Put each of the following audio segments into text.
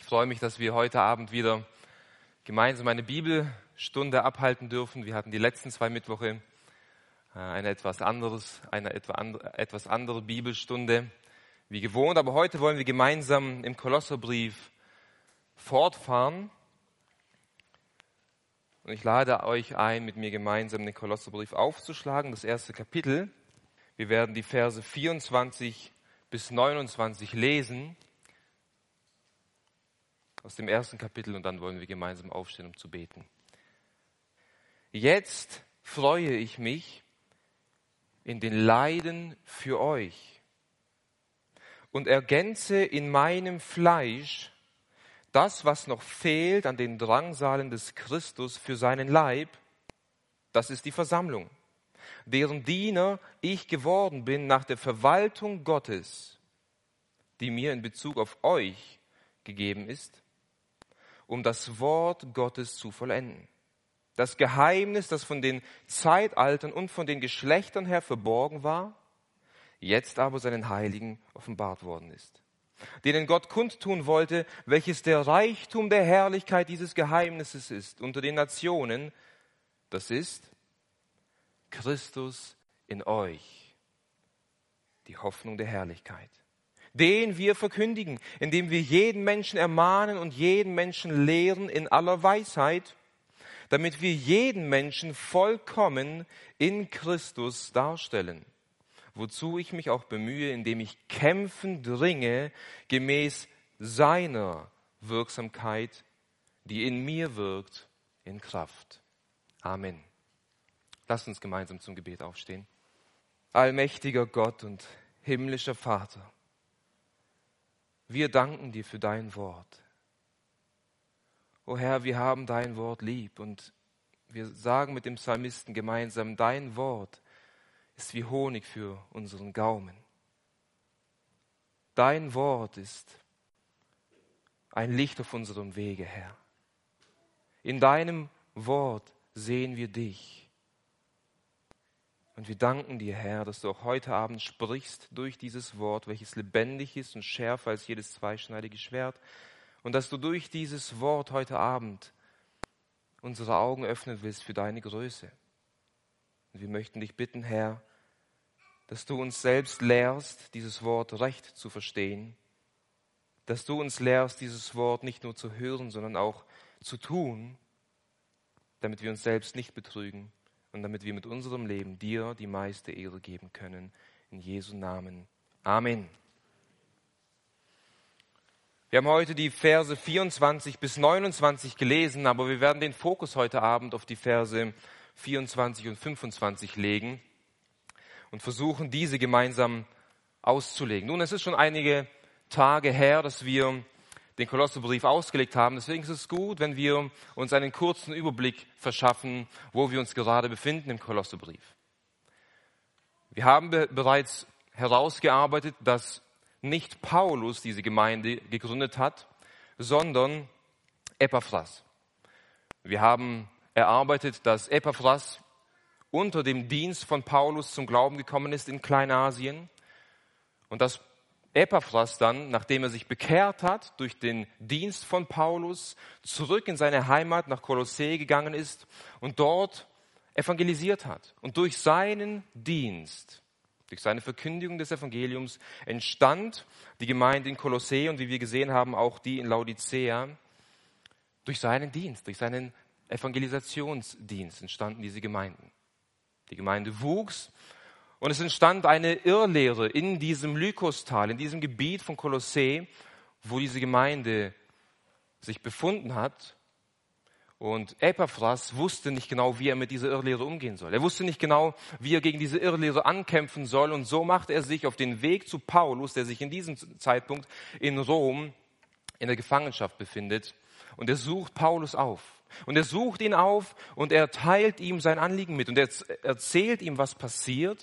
freue mich, dass wir heute Abend wieder gemeinsam eine Bibelstunde abhalten dürfen. Wir hatten die letzten 2 Mittwoche eine etwas andere Bibelstunde wie gewohnt. Aber heute wollen wir gemeinsam im Kolosserbrief fortfahren. Und ich lade euch ein, mit mir gemeinsam den Kolosserbrief aufzuschlagen, das erste Kapitel. Wir werden die Verse 24 bis 29 lesen aus dem ersten Kapitel und dann wollen wir gemeinsam aufstehen, um zu beten. Jetzt freue ich mich in den Leiden für euch und ergänze in meinem Fleisch das, was noch fehlt an den Drangsalen des Christus für seinen Leib, das ist die Versammlung, deren Diener ich geworden bin nach der Verwaltung Gottes, die mir in Bezug auf euch gegeben ist, um das Wort Gottes zu vollenden. Das Geheimnis, das von den Zeitaltern und von den Geschlechtern her verborgen war, jetzt aber seinen Heiligen offenbart worden ist, denen Gott kundtun wollte, welches der Reichtum der Herrlichkeit dieses Geheimnisses ist unter den Nationen, das ist Christus in euch, die Hoffnung der Herrlichkeit, den wir verkündigen, indem wir jeden Menschen ermahnen und jeden Menschen lehren in aller Weisheit, damit wir jeden Menschen vollkommen in Christus darstellen, wozu ich mich auch bemühe, indem ich kämpfend ringe, gemäß seiner Wirksamkeit, die in mir wirkt, in Kraft. Amen. Lasst uns gemeinsam zum Gebet aufstehen. Allmächtiger Gott und himmlischer Vater, wir danken dir für dein Wort. O Herr, wir haben dein Wort lieb und wir sagen mit dem Psalmisten gemeinsam, dein Wort ist wie Honig für unseren Gaumen. Dein Wort ist ein Licht auf unserem Wege, Herr. In deinem Wort sehen wir dich. Und wir danken dir, Herr, dass du auch heute Abend sprichst durch dieses Wort, welches lebendig ist und schärfer als jedes zweischneidige Schwert. Und dass du durch dieses Wort heute Abend unsere Augen öffnen willst für deine Größe. Und wir möchten dich bitten, Herr, dass du uns selbst lehrst, dieses Wort recht zu verstehen. Dass du uns lehrst, dieses Wort nicht nur zu hören, sondern auch zu tun, damit wir uns selbst nicht betrügen. Und damit wir mit unserem Leben dir die meiste Ehre geben können. In Jesu Namen. Amen. Wir haben heute die Verse 24 bis 29 gelesen, aber wir werden den Fokus heute Abend auf die Verse 24 und 25 legen und versuchen, diese gemeinsam auszulegen. Nun, es ist schon einige Tage her, dass wir den Kolosserbrief ausgelegt haben. Deswegen ist es gut, wenn wir uns einen kurzen Überblick verschaffen, wo wir uns gerade befinden im Kolosserbrief. Wir haben bereits herausgearbeitet, dass nicht Paulus diese Gemeinde gegründet hat, sondern Epaphras. Wir haben erarbeitet, dass Epaphras unter dem Dienst von Paulus zum Glauben gekommen ist in Kleinasien und dass Epaphras dann, nachdem er sich bekehrt hat durch den Dienst von Paulus, zurück in seine Heimat nach Kolossä gegangen ist und dort evangelisiert hat. Und durch seinen Dienst, durch seine Verkündigung des Evangeliums entstand die Gemeinde in Kolossä und wie wir gesehen haben, auch die in Laodicea. Durch seinen Dienst, durch seinen Evangelisationsdienst entstanden diese Gemeinden. Die Gemeinde wuchs. Und es entstand eine Irrlehre in diesem Lykostal, in diesem Gebiet von Kolossä, wo diese Gemeinde sich befunden hat. Und Epaphras wusste nicht genau, wie er mit dieser Irrlehre umgehen soll. Er wusste nicht genau, wie er gegen diese Irrlehre ankämpfen soll. Und so machte er sich auf den Weg zu Paulus, der sich in diesem Zeitpunkt in Rom in der Gefangenschaft befindet. Und er sucht Paulus auf. Und er sucht ihn auf und er teilt ihm sein Anliegen mit. Und er erzählt ihm, was passiert.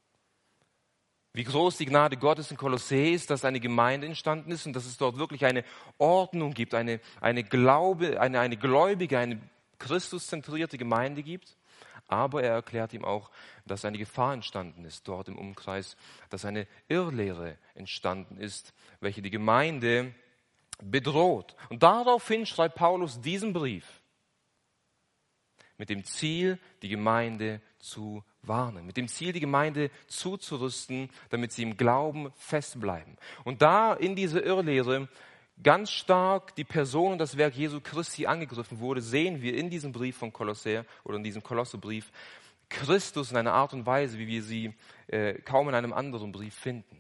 Wie groß die Gnade Gottes in Kolossä ist, dass eine Gemeinde entstanden ist und dass es dort wirklich eine Ordnung gibt, eine gläubige, eine Christuszentrierte Gemeinde gibt. Aber er erklärt ihm auch, dass eine Gefahr entstanden ist dort im Umkreis, dass eine Irrlehre entstanden ist, welche die Gemeinde bedroht. Und daraufhin schreibt Paulus diesen Brief mit dem Ziel, die Gemeinde zu warnen, mit dem Ziel, die Gemeinde zuzurüsten, damit sie im Glauben festbleiben. Und da in dieser Irrlehre ganz stark die Person und das Werk Jesu Christi angegriffen wurde, sehen wir in diesem Brief von Kolosser oder in diesem Kolosserbrief Christus in einer Art und Weise, wie wir sie kaum in einem anderen Brief finden.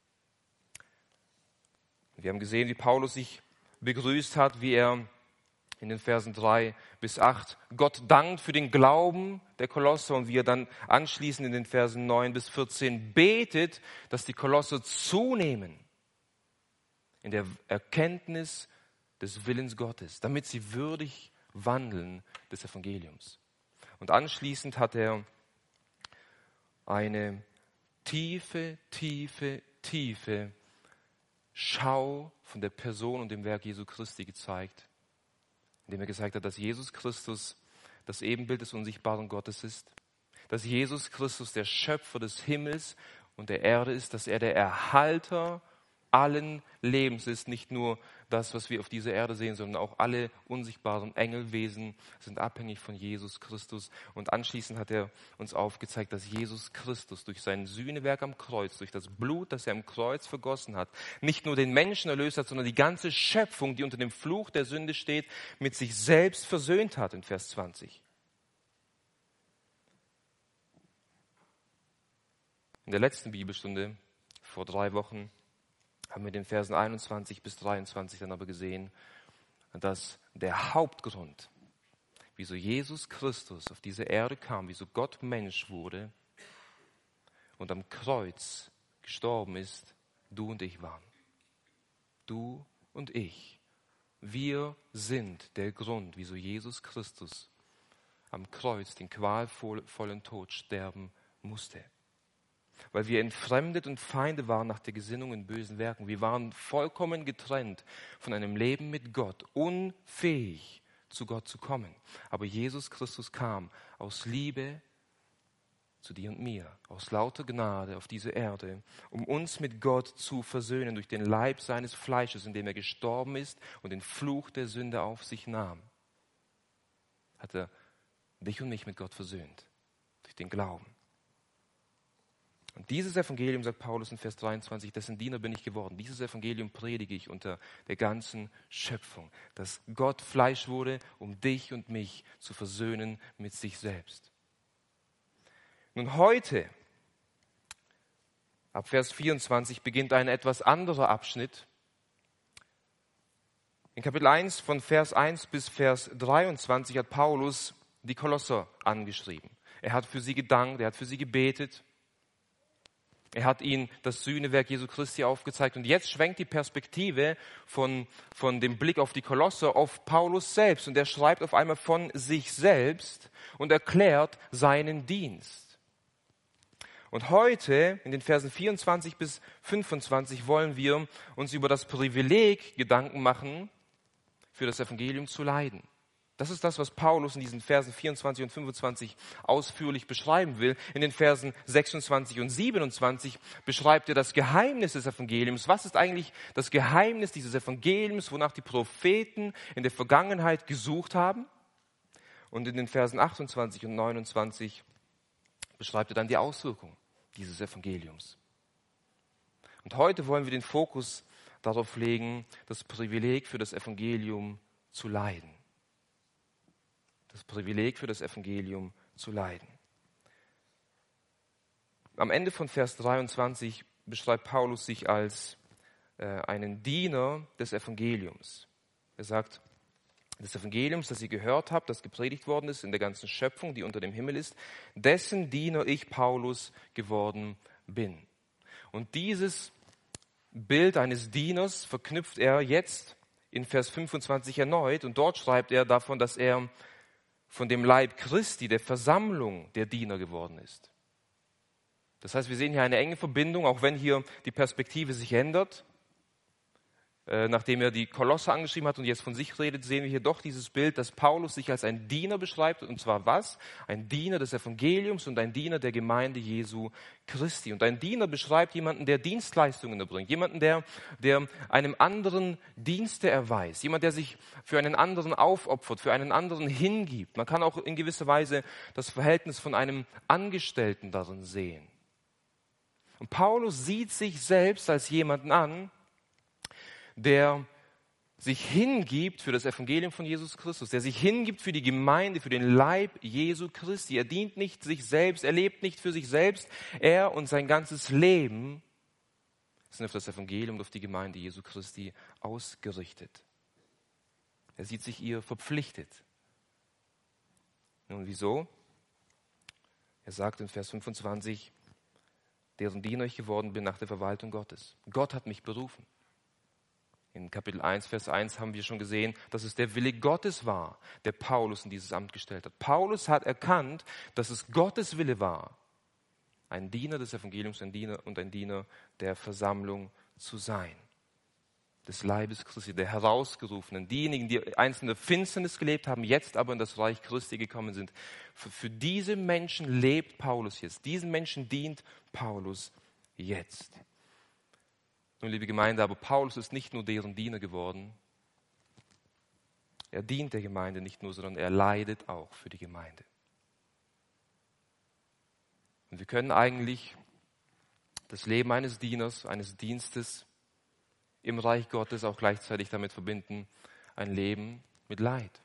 Wir haben gesehen, wie Paulus sich begrüßt hat, wie er in den Versen 3 bis 8 Gott dankt für den Glauben der Kolosser und wie er dann anschließend in den Versen 9 bis 14 betet, dass die Kolosser zunehmen in der Erkenntnis des Willens Gottes, damit sie würdig wandeln des Evangeliums. Und anschließend hat er eine tiefe Schau von der Person und dem Werk Jesu Christi gezeigt, indem er gesagt hat, dass Jesus Christus das Ebenbild des unsichtbaren Gottes ist, dass Jesus Christus der Schöpfer des Himmels und der Erde ist, dass er der Erhalter allen Lebens ist, nicht nur das, was wir auf dieser Erde sehen, sondern auch alle unsichtbaren Engelwesen sind abhängig von Jesus Christus. Und anschließend hat er uns aufgezeigt, dass Jesus Christus durch sein Sühnewerk am Kreuz, durch das Blut, das er am Kreuz vergossen hat, nicht nur den Menschen erlöst hat, sondern die ganze Schöpfung, die unter dem Fluch der Sünde steht, mit sich selbst versöhnt hat in Vers 20. In der letzten Bibelstunde vor 3 Wochen haben wir in den Versen 21 bis 23 dann aber gesehen, dass der Hauptgrund, wieso Jesus Christus auf diese Erde kam, wieso Gott Mensch wurde und am Kreuz gestorben ist, du und ich waren. Du und ich, wir sind der Grund, wieso Jesus Christus am Kreuz den qualvollen Tod sterben musste. Weil wir entfremdet und Feinde waren nach der Gesinnung in bösen Werken. Wir waren vollkommen getrennt von einem Leben mit Gott, unfähig zu Gott zu kommen. Aber Jesus Christus kam aus Liebe zu dir und mir, aus lauter Gnade auf diese Erde, um uns mit Gott zu versöhnen durch den Leib seines Fleisches, in dem er gestorben ist und den Fluch der Sünde auf sich nahm. Hat er dich und mich mit Gott versöhnt, durch den Glauben. Und dieses Evangelium, sagt Paulus in Vers 23, dessen Diener bin ich geworden. Dieses Evangelium predige ich unter der ganzen Schöpfung, dass Gott Fleisch wurde, um dich und mich zu versöhnen mit sich selbst. Nun heute, ab Vers 24, beginnt ein etwas anderer Abschnitt. In Kapitel 1 von Vers 1 bis Vers 23 hat Paulus die Kolosser angeschrieben. Er hat für sie gedankt, er hat für sie gebetet. Er hat ihnen das Sühnewerk Jesu Christi aufgezeigt. Und jetzt schwenkt die Perspektive von dem Blick auf die Kolosser auf Paulus selbst. Und er schreibt auf einmal von sich selbst und erklärt seinen Dienst. Und heute, in den Versen 24 bis 25, wollen wir uns über das Privileg Gedanken machen, für das Evangelium zu leiden. Das ist das, was Paulus in diesen Versen 24 und 25 ausführlich beschreiben will. In den Versen 26 und 27 beschreibt er das Geheimnis des Evangeliums. Was ist eigentlich das Geheimnis dieses Evangeliums, wonach die Propheten in der Vergangenheit gesucht haben? Und in den Versen 28 und 29 beschreibt er dann die Auswirkung dieses Evangeliums. Und heute wollen wir den Fokus darauf legen, das Privileg für das Evangelium zu leiden. Das Privileg für das Evangelium zu leiden. Am Ende von Vers 23 beschreibt Paulus sich als einen Diener des Evangeliums. Er sagt, des Evangeliums, das ihr gehört habt, das gepredigt worden ist in der ganzen Schöpfung, die unter dem Himmel ist, dessen Diener ich, Paulus, geworden bin. Und dieses Bild eines Dieners verknüpft er jetzt in Vers 25 erneut. Und dort schreibt er davon, dass er von dem Leib Christi, der Versammlung der Diener geworden ist. Das heißt, wir sehen hier eine enge Verbindung, auch wenn hier die Perspektive sich ändert. nachdem er die Kolosser angeschrieben hat und jetzt von sich redet, sehen wir hier doch dieses Bild, dass Paulus sich als ein Diener beschreibt. Und zwar was? Ein Diener des Evangeliums und ein Diener der Gemeinde Jesu Christi. Und ein Diener beschreibt jemanden, der Dienstleistungen erbringt. Jemanden, der einem anderen Dienste erweist. Jemand, der sich für einen anderen aufopfert, für einen anderen hingibt. Man kann auch in gewisser Weise das Verhältnis von einem Angestellten darin sehen. Und Paulus sieht sich selbst als jemanden an, der sich hingibt für das Evangelium von Jesus Christus, der sich hingibt für die Gemeinde, für den Leib Jesu Christi. Er dient nicht sich selbst, er lebt nicht für sich selbst. Er und sein ganzes Leben sind auf das Evangelium und auf die Gemeinde Jesu Christi ausgerichtet. Er sieht sich ihr verpflichtet. Nun, wieso? Er sagt in Vers 25, deren Diener ich geworden bin nach der Verwaltung Gottes. Gott hat mich berufen. In Kapitel 1, Vers 1 haben wir schon gesehen, dass es der Wille Gottes war, der Paulus in dieses Amt gestellt hat. Paulus hat erkannt, dass es Gottes Wille war, ein Diener des Evangeliums, ein Diener der Versammlung zu sein. Des Leibes Christi, der Herausgerufenen, diejenigen, die einst in der Finsternis gelebt haben, jetzt aber in das Reich Christi gekommen sind. Für diese Menschen lebt Paulus jetzt. Diesen Menschen dient Paulus jetzt. Nun, liebe Gemeinde, aber Paulus ist nicht nur deren Diener geworden. Er dient der Gemeinde nicht nur, sondern er leidet auch für die Gemeinde. Und wir können eigentlich das Leben eines Dieners, eines Dienstes im Reich Gottes auch gleichzeitig damit verbinden, ein Leben mit Leid.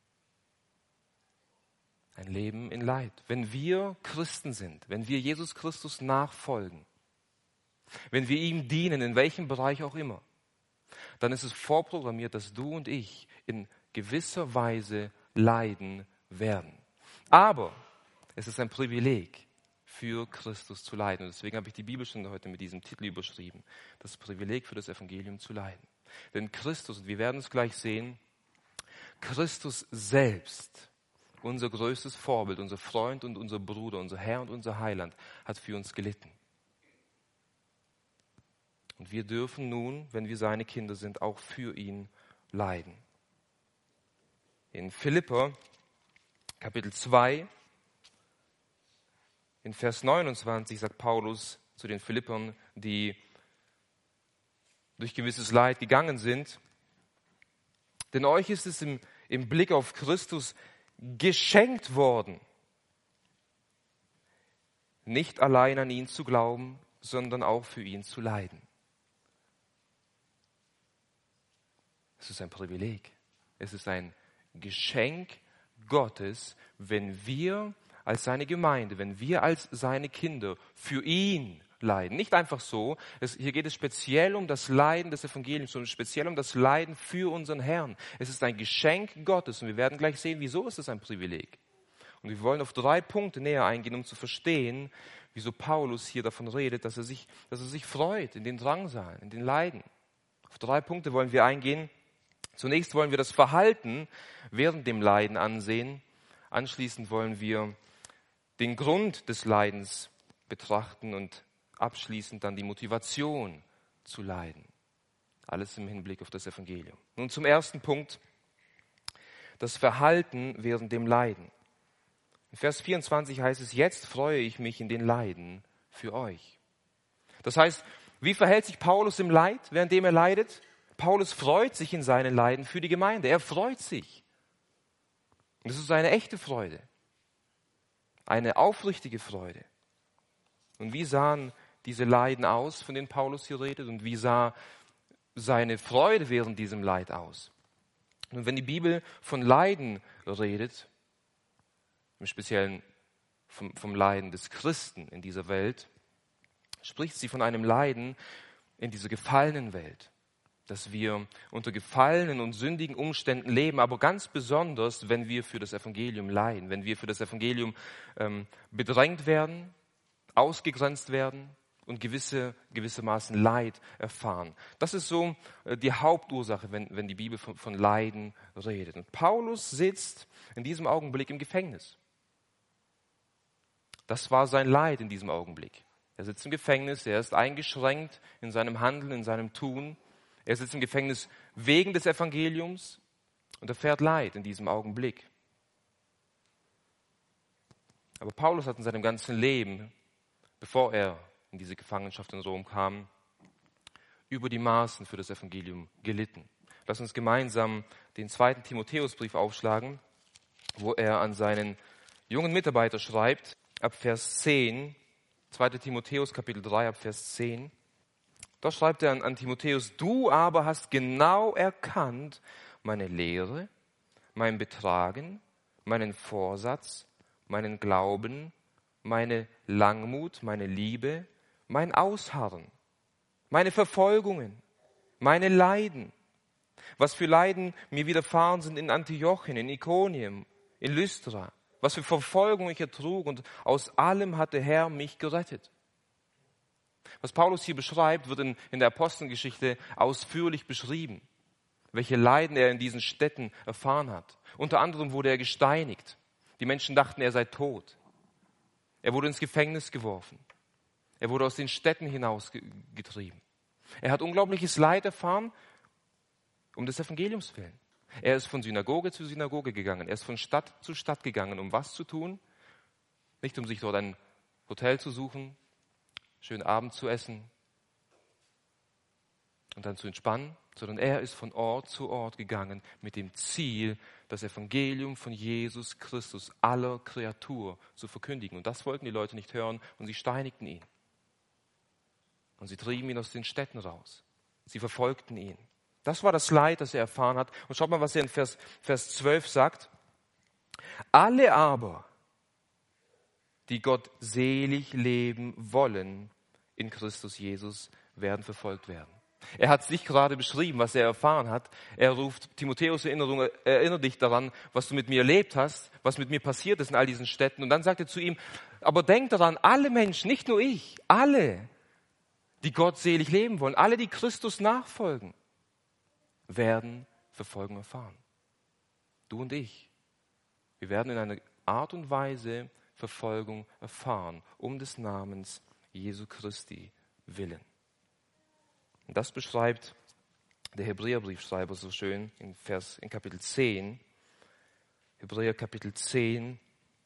Ein Leben in Leid. Wenn wir Christen sind, wenn wir Jesus Christus nachfolgen, wenn wir ihm dienen, in welchem Bereich auch immer, dann ist es vorprogrammiert, dass du und ich in gewisser Weise leiden werden. Aber es ist ein Privileg, für Christus zu leiden. Und deswegen habe ich die Bibelstunde heute mit diesem Titel überschrieben. Das Privileg für das Evangelium zu leiden. Denn Christus, und wir werden es gleich sehen, Christus selbst, unser größtes Vorbild, unser Freund und unser Bruder, unser Herr und unser Heiland, hat für uns gelitten. Und wir dürfen nun, wenn wir seine Kinder sind, auch für ihn leiden. In Philipper, Kapitel 2, in Vers 29 sagt Paulus zu den Philippern, die durch gewisses Leid gegangen sind, denn euch ist es im Blick auf Christus geschenkt worden, nicht allein an ihn zu glauben, sondern auch für ihn zu leiden. Es ist ein Privileg. Es ist ein Geschenk Gottes, wenn wir als seine Gemeinde, wenn wir als seine Kinder für ihn leiden. Nicht einfach so. Hier geht es speziell um das Leiden des Evangeliums, sondern speziell um das Leiden für unseren Herrn. Es ist ein Geschenk Gottes und wir werden gleich sehen, wieso ist es ein Privileg. Und wir wollen auf 3 Punkte näher eingehen, um zu verstehen, wieso Paulus hier davon redet, dass er sich freut in den Drangsalen, in den Leiden. Auf 3 Punkte wollen wir eingehen. Zunächst wollen wir das Verhalten während dem Leiden ansehen. Anschließend wollen wir den Grund des Leidens betrachten und abschließend dann die Motivation zu leiden. Alles im Hinblick auf das Evangelium. Nun zum ersten Punkt, das Verhalten während dem Leiden. In Vers 24 heißt es, jetzt freue ich mich in den Leiden für euch. Das heißt, wie verhält sich Paulus im Leid, währenddem er leidet? Paulus freut sich in seinen Leiden für die Gemeinde. Er freut sich. Und das ist eine echte Freude. Eine aufrichtige Freude. Und wie sahen diese Leiden aus, von denen Paulus hier redet? Und wie sah seine Freude während diesem Leid aus? Und wenn die Bibel von Leiden redet, im Speziellen vom Leiden des Christen in dieser Welt, spricht sie von einem Leiden in dieser gefallenen Welt. Dass wir unter gefallenen und sündigen Umständen leben, aber ganz besonders, wenn wir für das Evangelium leiden, wenn wir für das Evangelium bedrängt werden, ausgegrenzt werden und gewissermaßen Leid erfahren. Das ist so die Hauptursache, wenn die Bibel von Leiden redet. Und Paulus sitzt in diesem Augenblick im Gefängnis. Das war sein Leid in diesem Augenblick. Er sitzt im Gefängnis, er ist eingeschränkt in seinem Handeln, in seinem Tun. Er sitzt im Gefängnis wegen des Evangeliums und erfährt Leid in diesem Augenblick. Aber Paulus hat in seinem ganzen Leben, bevor er in diese Gefangenschaft in Rom kam, über die Maßen für das Evangelium gelitten. Lass uns gemeinsam den 2. Timotheusbrief aufschlagen, wo er an seinen jungen Mitarbeiter schreibt, ab Vers 10, 2. Timotheus Kapitel 3, ab Vers 10. Da schreibt er an Timotheus: Du aber hast genau erkannt meine Lehre, mein Betragen, meinen Vorsatz, meinen Glauben, meine Langmut, meine Liebe, mein Ausharren, meine Verfolgungen, meine Leiden, was für Leiden mir widerfahren sind in Antiochien, in Ikonien, in Lystra, was für Verfolgung ich ertrug, und aus allem hat der Herr mich gerettet. Was Paulus hier beschreibt, wird in der Apostelgeschichte ausführlich beschrieben, welche Leiden er in diesen Städten erfahren hat. Unter anderem wurde er gesteinigt. Die Menschen dachten, er sei tot. Er wurde ins Gefängnis geworfen. Er wurde aus den Städten hinausgetrieben. Er hat unglaubliches Leid erfahren, um des Evangeliums willen. Er ist von Synagoge zu Synagoge gegangen. Er ist von Stadt zu Stadt gegangen, um was zu tun? Nicht um sich dort ein Hotel zu suchen, schönen Abend zu essen und dann zu entspannen, sondern er ist von Ort zu Ort gegangen mit dem Ziel, das Evangelium von Jesus Christus aller Kreatur zu verkündigen. Und das wollten die Leute nicht hören und sie steinigten ihn. Und sie trieben ihn aus den Städten raus. Sie verfolgten ihn. Das war das Leid, das er erfahren hat. Und schaut mal, was er in Vers 12 sagt. Alle aber, die Gott selig leben wollen in Christus Jesus, werden verfolgt werden. Er hat es nicht gerade beschrieben, was er erfahren hat. Er ruft Timotheus Erinnerung, erinnere dich daran, was du mit mir erlebt hast, was mit mir passiert ist in all diesen Städten. Und dann sagt er zu ihm, aber denk daran, alle Menschen, nicht nur ich, alle, die Gott selig leben wollen, alle, die Christus nachfolgen, werden Verfolgung erfahren. Du und ich, wir werden in einer Art und Weise Verfolgung erfahren, um des Namens Jesu Christi willen. Und das beschreibt der Hebräerbriefschreiber so schön in Kapitel 10. Hebräer Kapitel 10.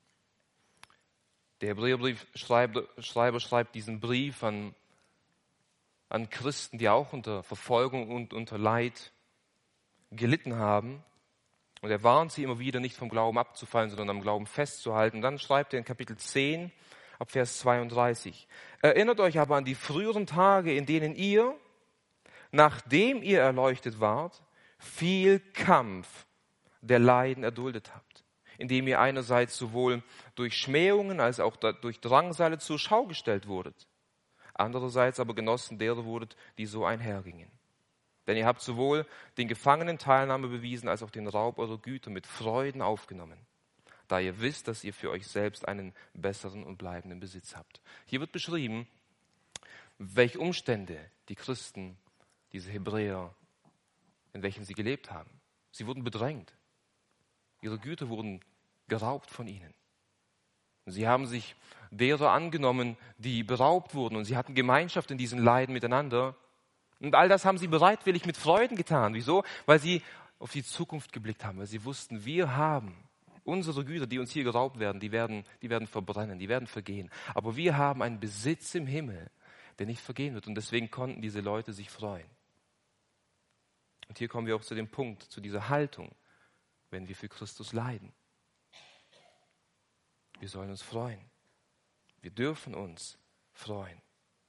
Der Hebräerbriefschreiber schreibt diesen Brief an Christen, die auch unter Verfolgung und unter Leid gelitten haben. Und er warnt sie immer wieder, nicht vom Glauben abzufallen, sondern am Glauben festzuhalten. Und dann schreibt er in Kapitel 10, ab Vers 32. Erinnert euch aber an die früheren Tage, in denen ihr, nachdem ihr erleuchtet wart, viel Kampf der Leiden erduldet habt, indem ihr einerseits sowohl durch Schmähungen als auch durch Drangsale zur Schau gestellt wurdet, andererseits aber Genossen derer wurdet, die so einhergingen. Denn ihr habt sowohl den Gefangenen Teilnahme bewiesen, als auch den Raub eurer Güter mit Freuden aufgenommen, da ihr wisst, dass ihr für euch selbst einen besseren und bleibenden Besitz habt. Hier wird beschrieben, welche Umstände die Christen, diese Hebräer, in welchen sie gelebt haben. Sie wurden bedrängt. Ihre Güter wurden geraubt von ihnen. Sie haben sich derer angenommen, die beraubt wurden, und sie hatten Gemeinschaft in diesen Leiden miteinander. Und all das haben sie bereitwillig mit Freuden getan. Wieso? Weil sie auf die Zukunft geblickt haben, weil sie wussten, wir haben unsere Güter, die uns hier geraubt werden, die werden verbrennen, die werden vergehen. Aber wir haben einen Besitz im Himmel, der nicht vergehen wird. Und deswegen konnten diese Leute sich freuen. Und hier kommen wir auch zu dem Punkt, zu dieser Haltung, wenn wir für Christus leiden. Wir sollen uns freuen. Wir dürfen uns freuen.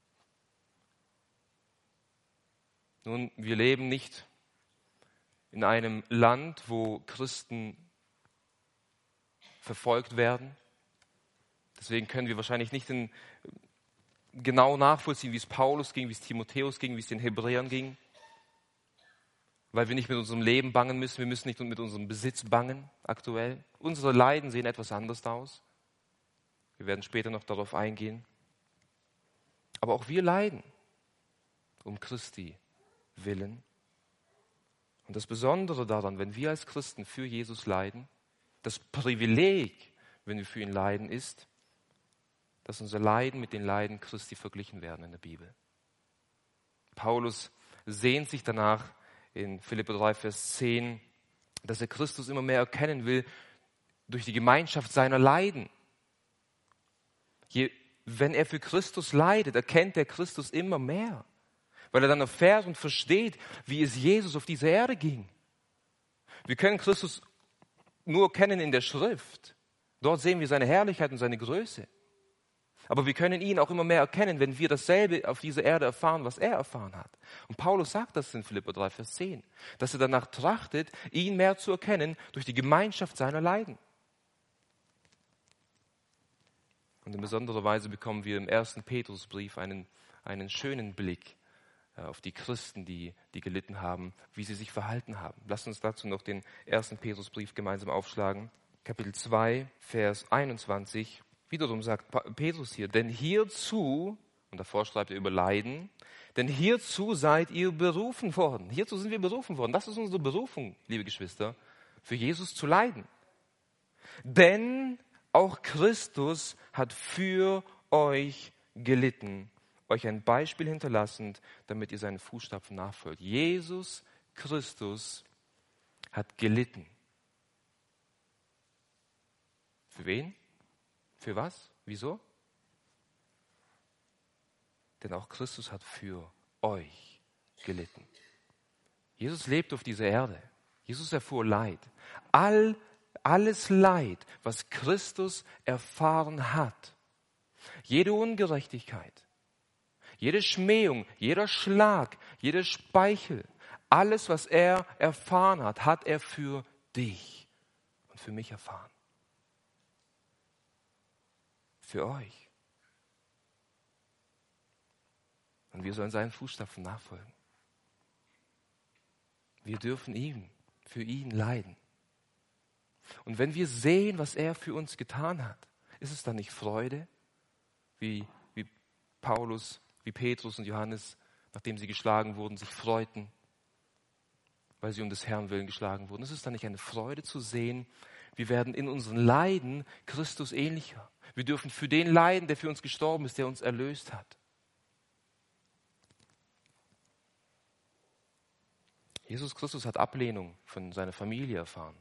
Nun, wir leben nicht in einem Land, wo Christen verfolgt werden. Deswegen können wir wahrscheinlich nicht genau nachvollziehen, wie es Paulus ging, wie es Timotheus ging, wie es den Hebräern ging. Weil wir nicht mit unserem Leben bangen müssen. Wir müssen nicht mit unserem Besitz bangen aktuell. Unsere Leiden sehen etwas anders aus. Wir werden später noch darauf eingehen. Aber auch wir leiden um Christi willen. Und das Besondere daran, wenn wir als Christen für Jesus leiden, das Privileg, wenn wir für ihn leiden, ist, dass unser Leiden mit den Leiden Christi verglichen werden in der Bibel. Paulus sehnt sich danach in Philipper 3, Vers 10, dass er Christus immer mehr erkennen will durch die Gemeinschaft seiner Leiden. Wenn er für Christus leidet, erkennt er Christus immer mehr, weil er dann erfährt und versteht, wie es Jesus auf dieser Erde ging. Wir können Christus nur kennen in der Schrift. Dort sehen wir seine Herrlichkeit und seine Größe. Aber wir können ihn auch immer mehr erkennen, wenn wir dasselbe auf dieser Erde erfahren, was er erfahren hat. Und Paulus sagt das in Philipper 3, Vers 10, dass er danach trachtet, ihn mehr zu erkennen durch die Gemeinschaft seiner Leiden. Und in besonderer Weise bekommen wir im 1. Petrusbrief einen schönen Blick auf die Christen, die gelitten haben, wie sie sich verhalten haben. Lasst uns dazu noch den 1. Petrusbrief gemeinsam aufschlagen. Kapitel 2, Vers 21. Wiederum sagt Petrus hier, denn hierzu, und davor schreibt er über Leiden, denn hierzu seid ihr berufen worden. Hierzu sind wir berufen worden. Das ist unsere Berufung, liebe Geschwister, für Jesus zu leiden. Denn auch Christus hat für euch gelitten, euch ein Beispiel hinterlassend, damit ihr seinen Fußstapfen nachfolgt. Jesus Christus hat gelitten. Für wen? Für was? Wieso? Denn auch Christus hat für euch gelitten. Jesus lebt auf dieser Erde. Jesus erfuhr Leid. Alles Leid, was Christus erfahren hat, jede Ungerechtigkeit, jede Schmähung, jeder Schlag, jeder Speichel, alles, was er erfahren hat, hat er für dich und für mich erfahren. Für euch. Und wir sollen seinen Fußstapfen nachfolgen. Wir dürfen für ihn leiden. Und wenn wir sehen, was er für uns getan hat, ist es dann nicht Freude, wie Paulus, wie Petrus und Johannes, nachdem sie geschlagen wurden, sich freuten, weil sie um des Herrn willen geschlagen wurden? Ist es dann nicht eine Freude zu sehen, wir werden in unseren Leiden Christus ähnlicher. Wir dürfen für den leiden, der für uns gestorben ist, der uns erlöst hat. Jesus Christus hat Ablehnung von seiner Familie erfahren.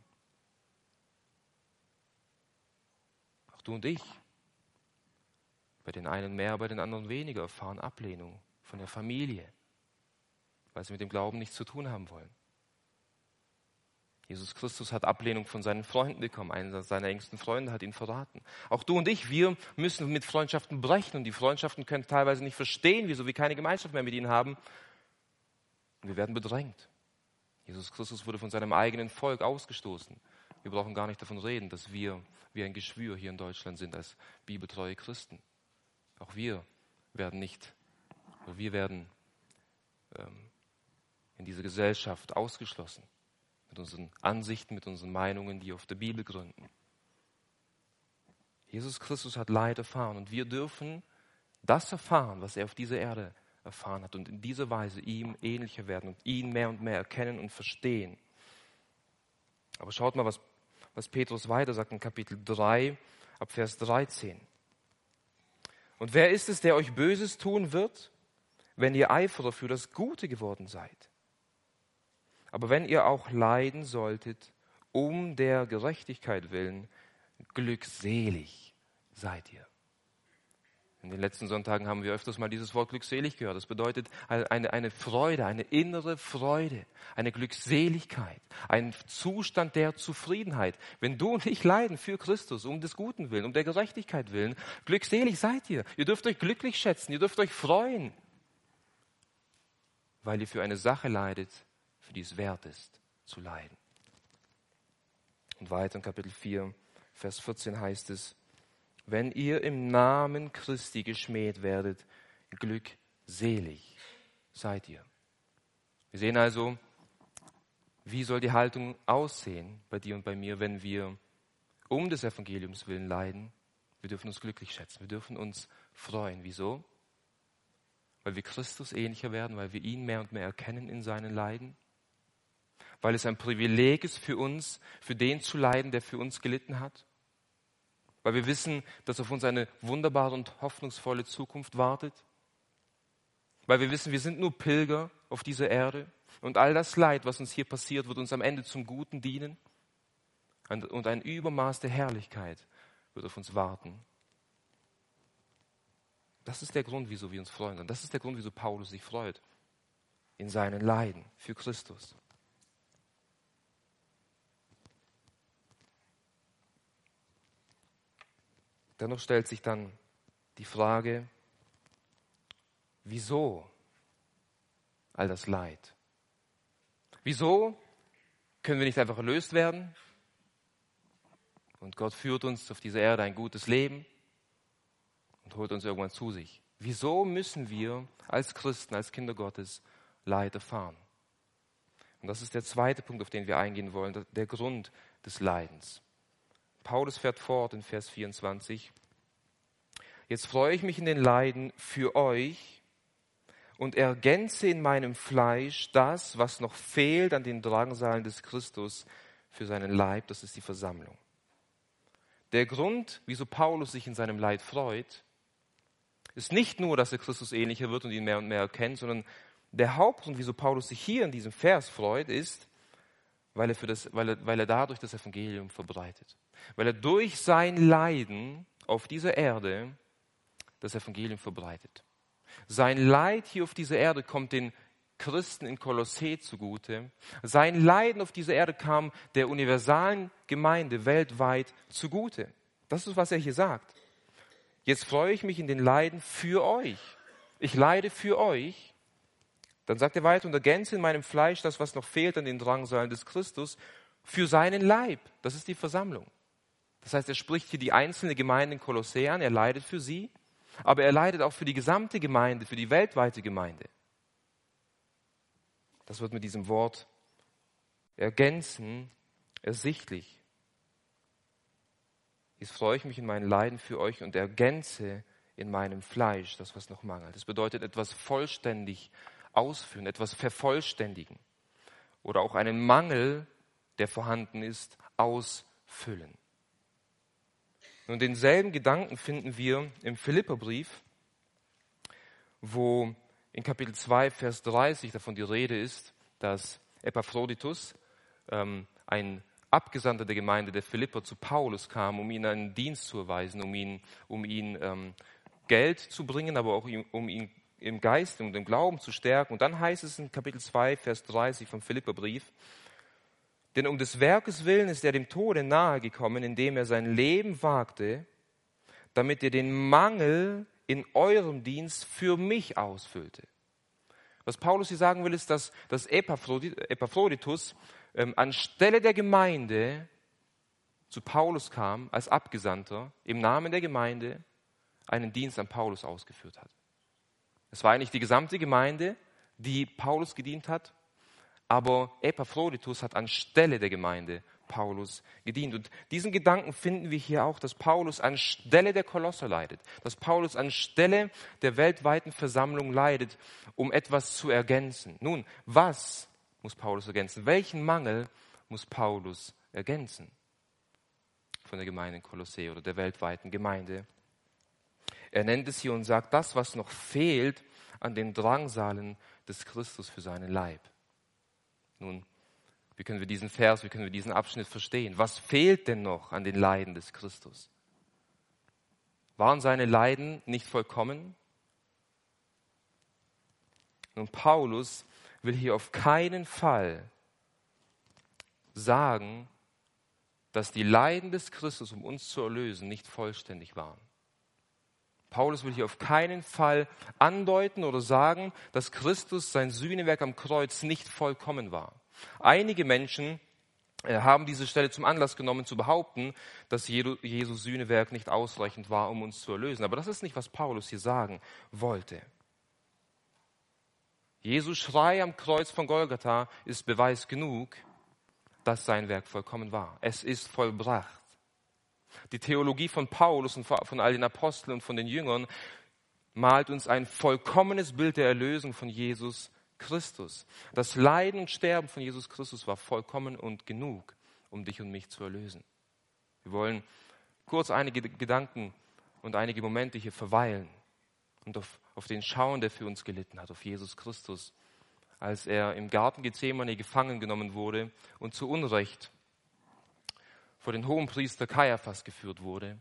Auch du und ich, bei den einen mehr, bei den anderen weniger, erfahren Ablehnung von der Familie, weil sie mit dem Glauben nichts zu tun haben wollen. Jesus Christus hat Ablehnung von seinen Freunden bekommen. Einer seiner engsten Freunde hat ihn verraten. Auch du und ich, wir müssen mit Freundschaften brechen. Und die Freundschaften können teilweise nicht verstehen, wieso wir keine Gemeinschaft mehr mit ihnen haben. Und wir werden bedrängt. Jesus Christus wurde von seinem eigenen Volk ausgestoßen. Wir brauchen gar nicht davon reden, dass wir wie ein Geschwür hier in Deutschland sind als bibeltreue Christen. Auch wir werden in dieser Gesellschaft ausgeschlossen. Mit unseren Ansichten, mit unseren Meinungen, die auf der Bibel gründen. Jesus Christus hat Leid erfahren und wir dürfen das erfahren, was er auf dieser Erde erfahren hat und in dieser Weise ihm ähnlicher werden und ihn mehr und mehr erkennen und verstehen. Aber schaut mal, was Petrus weiter sagt in Kapitel 3, ab Vers 13. Und wer ist es, der euch Böses tun wird, wenn ihr Eiferer für das Gute geworden seid? Aber wenn ihr auch leiden solltet, um der Gerechtigkeit willen, glückselig seid ihr. In den letzten Sonntagen haben wir öfters mal dieses Wort glückselig gehört. Das bedeutet eine Freude, eine innere Freude, eine Glückseligkeit, ein Zustand der Zufriedenheit. Wenn du und ich leiden für Christus, um des Guten willen, um der Gerechtigkeit willen, glückselig seid ihr. Ihr dürft euch glücklich schätzen, ihr dürft euch freuen, weil ihr für eine Sache leidet, für die es wert ist, zu leiden. Und weiter in Kapitel 4, Vers 14 heißt es, wenn ihr im Namen Christi geschmäht werdet, glückselig seid ihr. Wir sehen also, wie soll die Haltung aussehen bei dir und bei mir, wenn wir um des Evangeliums willen leiden? Wir dürfen uns glücklich schätzen, wir dürfen uns freuen. Wieso? Weil wir Christus ähnlicher werden, weil wir ihn mehr und mehr erkennen in seinen Leiden. Weil es ein Privileg ist für uns, für den zu leiden, der für uns gelitten hat. Weil wir wissen, dass auf uns eine wunderbare und hoffnungsvolle Zukunft wartet. weil wir wissen, wir sind nur Pilger auf dieser Erde und all das Leid, was uns hier passiert, wird uns am Ende zum Guten dienen und ein Übermaß der Herrlichkeit wird auf uns warten. Das ist der Grund, wieso wir uns freuen. Und das ist der Grund, wieso Paulus sich freut in seinen Leiden für Christus. Dennoch stellt sich dann die Frage, wieso all das Leid? Wieso können wir nicht einfach erlöst werden? Und Gott führt uns auf dieser Erde ein gutes Leben und holt uns irgendwann zu sich. Wieso müssen wir als Christen, als Kinder Gottes Leid erfahren? Und das ist der zweite Punkt, auf den wir eingehen wollen, der Grund des Leidens. Paulus fährt fort in Vers 24. Jetzt freue ich mich in den Leiden für euch und ergänze in meinem Fleisch das, was noch fehlt an den Drangsalen des Christus für seinen Leib, das ist die Versammlung. Der Grund, wieso Paulus sich in seinem Leid freut, ist nicht nur, dass er Christus ähnlicher wird und ihn mehr und mehr erkennt, sondern der Hauptgrund, wieso Paulus sich hier in diesem Vers freut, ist, weil er dadurch das Evangelium verbreitet. Weil er durch sein Leiden auf dieser Erde das Evangelium verbreitet. Sein Leid hier auf dieser Erde kommt den Christen in Kolossee zugute. Sein Leiden auf dieser Erde kam der universalen Gemeinde weltweit zugute. Das ist, was er hier sagt. Jetzt freue ich mich in den Leiden für euch. Ich leide für euch. Dann sagt er weiter, und ergänze in meinem Fleisch das, was noch fehlt an den Drangsalen des Christus, für seinen Leib. Das ist die Versammlung. Das heißt, er spricht hier die einzelne Gemeinde in Kolossee an, er leidet für sie, aber er leidet auch für die gesamte Gemeinde, für die weltweite Gemeinde. Das wird mit diesem Wort ergänzen ersichtlich. Jetzt freue ich mich in meinen Leiden für euch und ergänze in meinem Fleisch das, was noch mangelt. Das bedeutet etwas vollständig ausführen, etwas vervollständigen oder auch einen Mangel, der vorhanden ist, ausfüllen. Und denselben Gedanken finden wir im Philipperbrief, wo in Kapitel 2, Vers 30 davon die Rede ist, dass Epaphroditus, ein Abgesandter der Gemeinde der Philipper, zu Paulus kam, um ihm einen Dienst zu erweisen, um ihn Geld zu bringen, aber auch um ihn im Geist und im Glauben zu stärken. Und dann heißt es in Kapitel 2, Vers 30 vom Philipperbrief, denn um des Werkes willen ist er dem Tode nahe gekommen, indem er sein Leben wagte, damit er den Mangel in eurem Dienst für mich ausfüllte. Was Paulus hier sagen will, ist, dass Epaphroditus anstelle der Gemeinde zu Paulus kam, als Abgesandter, im Namen der Gemeinde einen Dienst an Paulus ausgeführt hat. Es war eigentlich die gesamte Gemeinde, die Paulus gedient hat, aber Epaphroditus hat anstelle der Gemeinde Paulus gedient. Und diesen Gedanken finden wir hier auch, dass Paulus anstelle der Kolosser leidet, dass Paulus anstelle der weltweiten Versammlung leidet, um etwas zu ergänzen. Nun, was muss Paulus ergänzen? Welchen Mangel muss Paulus ergänzen von der Gemeinde in Kolossee oder der weltweiten Gemeinde? Er nennt es hier und sagt, das, was noch fehlt an den Drangsalen des Christus für seinen Leib. Nun, wie können wir diesen Vers, wie können wir diesen Abschnitt verstehen? Was fehlt denn noch an den Leiden des Christus? Waren seine Leiden nicht vollkommen? Nun, Paulus will hier auf keinen Fall sagen, dass die Leiden des Christus, um uns zu erlösen, nicht vollständig waren. Paulus will hier auf keinen Fall andeuten oder sagen, dass Christus sein Sühnewerk am Kreuz nicht vollkommen war. Einige Menschen haben diese Stelle zum Anlass genommen, zu behaupten, dass Jesus Sühnewerk nicht ausreichend war, um uns zu erlösen. Aber das ist nicht, was Paulus hier sagen wollte. Jesus Schrei am Kreuz von Golgatha ist Beweis genug, dass sein Werk vollkommen war. Es ist vollbracht. Die Theologie von Paulus und von all den Aposteln und von den Jüngern malt uns ein vollkommenes Bild der Erlösung von Jesus Christus. Das Leiden und Sterben von Jesus Christus war vollkommen und genug, um dich und mich zu erlösen. Wir wollen kurz einige Gedanken und einige Momente hier verweilen und auf auf den schauen, der für uns gelitten hat, auf Jesus Christus, als er im Garten Gethsemane gefangen genommen wurde und zu Unrecht vor den Hohenpriester Kaiaphas geführt wurde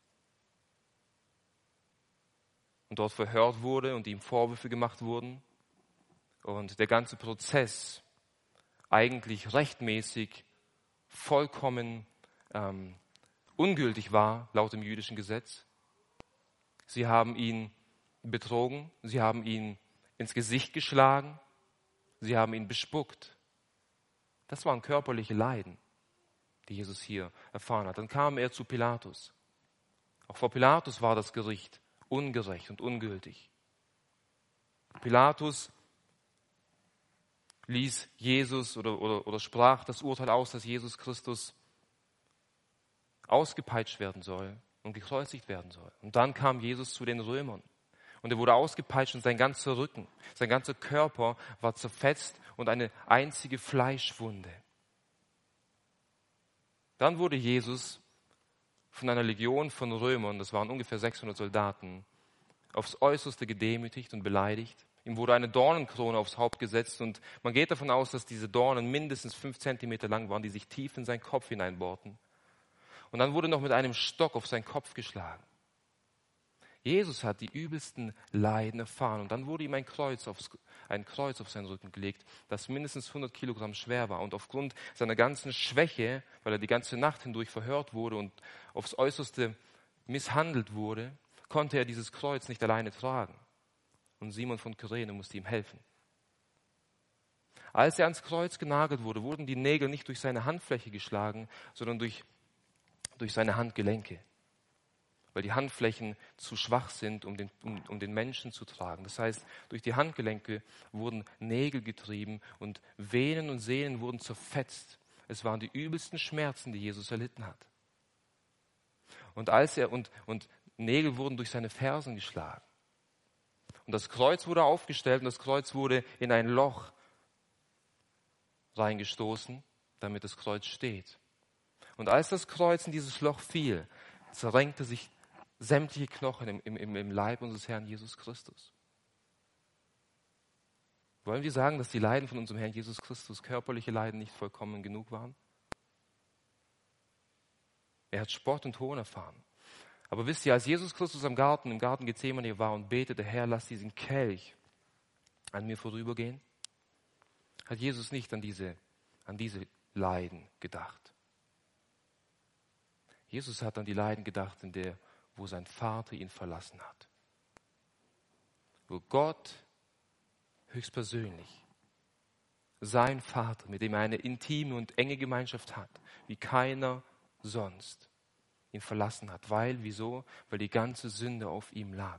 und dort verhört wurde und ihm Vorwürfe gemacht wurden und der ganze Prozess eigentlich rechtmäßig vollkommen ungültig war, laut dem jüdischen Gesetz. Sie haben ihn betrogen, sie haben ihn ins Gesicht geschlagen, sie haben ihn bespuckt. Das waren körperliche Leiden, die Jesus hier erfahren hat. Dann kam er zu Pilatus. Auch vor Pilatus war das Gericht ungerecht und ungültig. Pilatus ließ Jesus oder sprach das Urteil aus, dass Jesus Christus ausgepeitscht werden soll und gekreuzigt werden soll. Und dann kam Jesus zu den Römern und er wurde ausgepeitscht und sein ganzer Rücken, sein ganzer Körper war zerfetzt und eine einzige Fleischwunde. Dann wurde Jesus von einer Legion von Römern, das waren ungefähr 600 Soldaten, aufs Äußerste gedemütigt und beleidigt. Ihm wurde eine Dornenkrone aufs Haupt gesetzt und man geht davon aus, dass diese Dornen mindestens 5 Zentimeter lang waren, die sich tief in seinen Kopf hineinbohrten. Und dann wurde noch mit einem Stock auf seinen Kopf geschlagen. Jesus hat die übelsten Leiden erfahren und dann wurde ihm ein Kreuz auf seinen Rücken gelegt, das mindestens 100 Kilogramm schwer war. Und aufgrund seiner ganzen Schwäche, weil er die ganze Nacht hindurch verhört wurde und aufs Äußerste misshandelt wurde, konnte er dieses Kreuz nicht alleine tragen. Und Simon von Kyrene musste ihm helfen. Als er ans Kreuz genagelt wurde, wurden die Nägel nicht durch seine Handfläche geschlagen, sondern durch seine Handgelenke, weil die Handflächen zu schwach sind, um den Menschen zu tragen. Das heißt, durch die Handgelenke wurden Nägel getrieben und Venen und Sehnen wurden zerfetzt. Es waren die übelsten Schmerzen, die Jesus erlitten hat. Und Nägel wurden durch seine Fersen geschlagen. Und das Kreuz wurde aufgestellt und das Kreuz wurde in ein Loch reingestoßen, damit das Kreuz steht. Und als das Kreuz in dieses Loch fiel, zerrenkte sich sämtliche Knochen im Leib unseres Herrn Jesus Christus. Wollen wir sagen, dass die Leiden von unserem Herrn Jesus Christus, körperliche Leiden, nicht vollkommen genug waren? Er hat Spott und Hohn erfahren. Aber wisst ihr, als Jesus Christus im Garten Gethsemane war und betete, Herr, lass diesen Kelch an mir vorübergehen, hat Jesus nicht an diese Leiden gedacht. Jesus hat an die Leiden gedacht, wo sein Vater ihn verlassen hat. Wo Gott höchstpersönlich, sein Vater, mit dem er eine intime und enge Gemeinschaft hat, wie keiner sonst, ihn verlassen hat. Wieso? Weil die ganze Sünde auf ihm lag.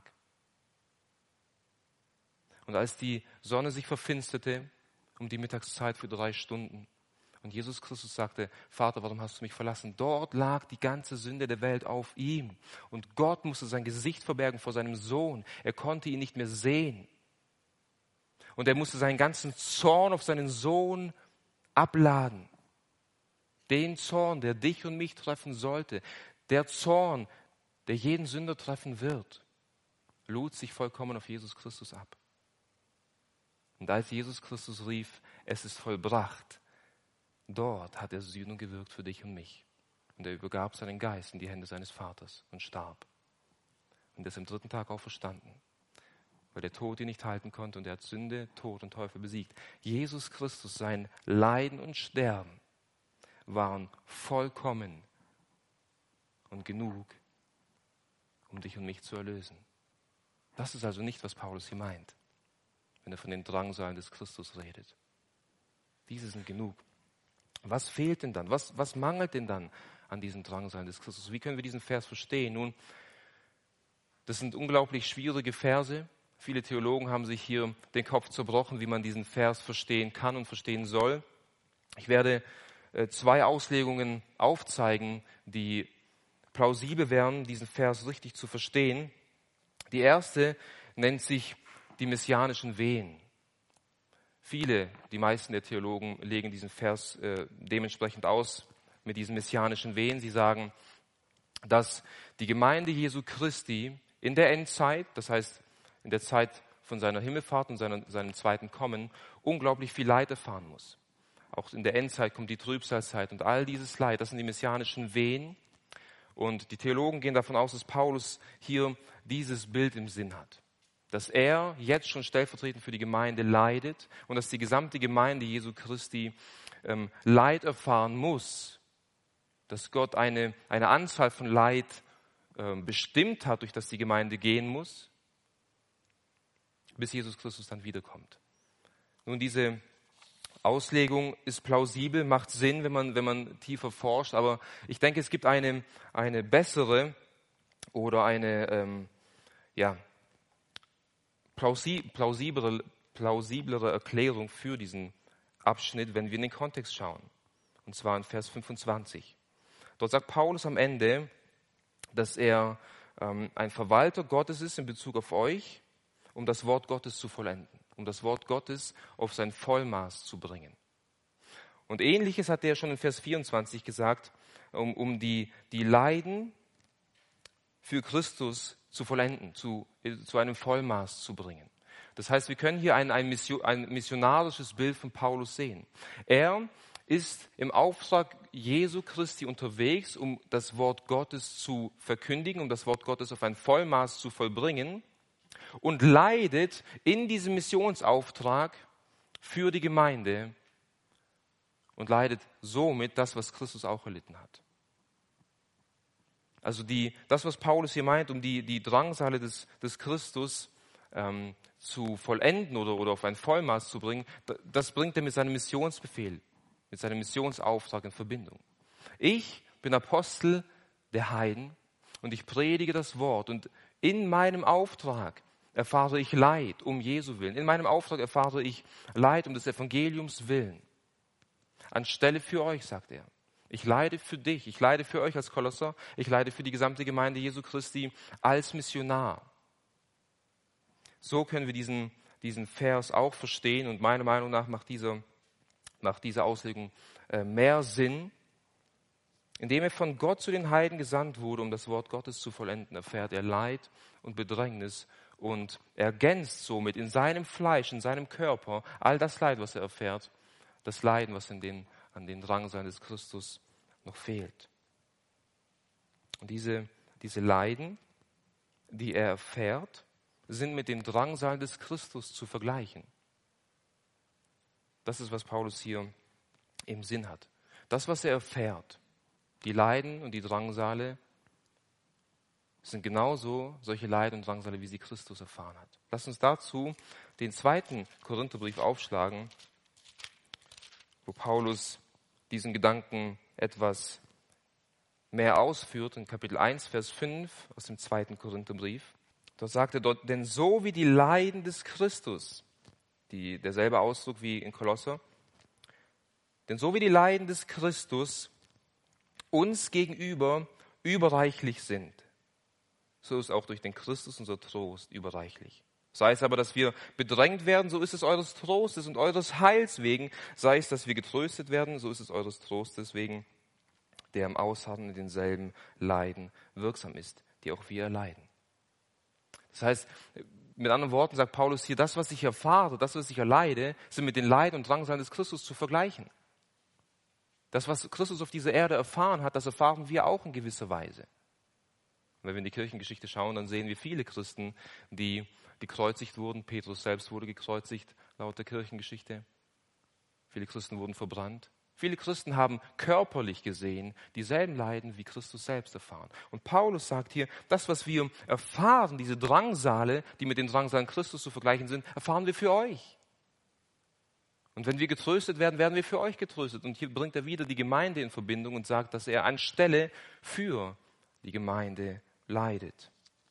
Und als die Sonne sich verfinsterte, um die Mittagszeit für 3 Stunden, und Jesus Christus sagte, Vater, warum hast du mich verlassen? Dort lag die ganze Sünde der Welt auf ihm. Und Gott musste sein Gesicht verbergen vor seinem Sohn. Er konnte ihn nicht mehr sehen. Und er musste seinen ganzen Zorn auf seinen Sohn abladen. Den Zorn, der dich und mich treffen sollte. Der Zorn, der jeden Sünder treffen wird, lud sich vollkommen auf Jesus Christus ab. Und als Jesus Christus rief, es ist vollbracht, dort hat er Sühnung gewirkt für dich und mich. Und er übergab seinen Geist in die Hände seines Vaters und starb. Und er ist am 3. Tag auferstanden, weil der Tod ihn nicht halten konnte und er hat Sünde, Tod und Teufel besiegt. Jesus Christus, sein Leiden und Sterben waren vollkommen und genug, um dich und mich zu erlösen. Das ist also nicht, was Paulus hier meint, wenn er von den Drangsalen des Christus redet. Diese sind genug. Was fehlt denn dann? Was mangelt denn dann an diesen Drangsalen des Christus? Wie können wir diesen Vers verstehen? Nun, das sind unglaublich schwierige Verse. Viele Theologen haben sich hier den Kopf zerbrochen, wie man diesen Vers verstehen kann und verstehen soll. Ich werde 2 Auslegungen aufzeigen, die plausibel wären, diesen Vers richtig zu verstehen. Die erste nennt sich die messianischen Wehen. Die meisten der Theologen legen diesen Vers dementsprechend aus mit diesen messianischen Wehen. Sie sagen, dass die Gemeinde Jesu Christi in der Endzeit, das heißt in der Zeit von seiner Himmelfahrt und seinem zweiten Kommen unglaublich viel Leid erfahren muss. Auch in der Endzeit kommt die Trübsalzeit und all dieses Leid, das sind die messianischen Wehen. Und die Theologen gehen davon aus, dass Paulus hier dieses Bild im Sinn hat. Dass er jetzt schon stellvertretend für die Gemeinde leidet und dass die gesamte Gemeinde Jesu Christi Leid erfahren muss. Dass Gott eine Anzahl von Leid bestimmt hat, durch das die Gemeinde gehen muss, bis Jesus Christus dann wiederkommt. Nun, diese Auslegung ist plausibel, macht Sinn, wenn man tiefer forscht, aber ich denke, es gibt eine bessere oder eine plausiblere Erklärung für diesen Abschnitt, wenn wir in den Kontext schauen. Und zwar in Vers 25. Dort sagt Paulus am Ende, dass er ein Verwalter Gottes ist in Bezug auf euch, um das Wort Gottes zu vollenden, um das Wort Gottes auf sein Vollmaß zu bringen. Und Ähnliches hat er schon in Vers 24 gesagt, um die Leiden für Christus zu vollenden, zu einem Vollmaß zu bringen. Das heißt, wir können hier ein missionarisches Bild von Paulus sehen. Er ist im Auftrag Jesu Christi unterwegs, um das Wort Gottes zu verkündigen, um das Wort Gottes auf ein Vollmaß zu vollbringen und leidet in diesem Missionsauftrag für die Gemeinde und leidet somit das, was Christus auch erlitten hat. Also das, was Paulus hier meint, um die Drangsale des Christus zu vollenden oder auf ein Vollmaß zu bringen, das bringt er mit seinem Missionsbefehl, mit seinem Missionsauftrag in Verbindung. Ich bin Apostel der Heiden und ich predige das Wort und in meinem Auftrag erfahre ich Leid um Jesu willen. In meinem Auftrag erfahre ich Leid um des Evangeliums willen. Anstelle für euch, sagt er. Ich leide für dich, ich leide für euch als Kolosser, ich leide für die gesamte Gemeinde Jesu Christi als Missionar. So können wir diesen Vers auch verstehen und meiner Meinung nach macht diese Auslegung mehr Sinn. Indem er von Gott zu den Heiden gesandt wurde, um das Wort Gottes zu vollenden, erfährt er Leid und Bedrängnis und ergänzt somit in seinem Fleisch, in seinem Körper all das Leid, was er erfährt, das Leiden, was an den Drangsalen des Christus noch fehlt. Und diese Leiden, die er erfährt, sind mit den Drangsalen des Christus zu vergleichen. Das ist, was Paulus hier im Sinn hat. Das, was er erfährt, die Leiden und die Drangsale, sind genauso solche Leiden und Drangsale, wie sie Christus erfahren hat. Lass uns dazu den 2. Korintherbrief aufschlagen, wo Paulus diesen Gedanken etwas mehr ausführt, in Kapitel 1, Vers 5 aus dem 2. Korintherbrief. Dort sagt er dort, denn so wie die Leiden des Christus, derselbe Ausdruck wie in Kolosser, denn so wie die Leiden des Christus uns gegenüber überreichlich sind, so ist auch durch den Christus unser Trost überreichlich. Sei es aber, dass wir bedrängt werden, so ist es eures Trostes und eures Heils wegen. Sei es, dass wir getröstet werden, so ist es eures Trostes wegen, der im Ausharren in denselben Leiden wirksam ist, die auch wir erleiden. Das heißt, mit anderen Worten sagt Paulus hier, das, was ich erfahre, das, was ich erleide, sind mit den Leiden und Drangsalen des Christus zu vergleichen. Das, was Christus auf dieser Erde erfahren hat, das erfahren wir auch in gewisser Weise. Und wenn wir in die Kirchengeschichte schauen, dann sehen wir viele Christen, die gekreuzigt wurden. Petrus selbst wurde gekreuzigt, laut der Kirchengeschichte. Viele Christen wurden verbrannt. Viele Christen haben körperlich gesehen dieselben Leiden, wie Christus selbst erfahren. Und Paulus sagt hier, das, was wir erfahren, diese Drangsale, die mit den Drangsalen Christus zu vergleichen sind, erfahren wir für euch. Und wenn wir getröstet werden, werden wir für euch getröstet. Und hier bringt er wieder die Gemeinde in Verbindung und sagt, dass er anstelle für die Gemeinde leidet.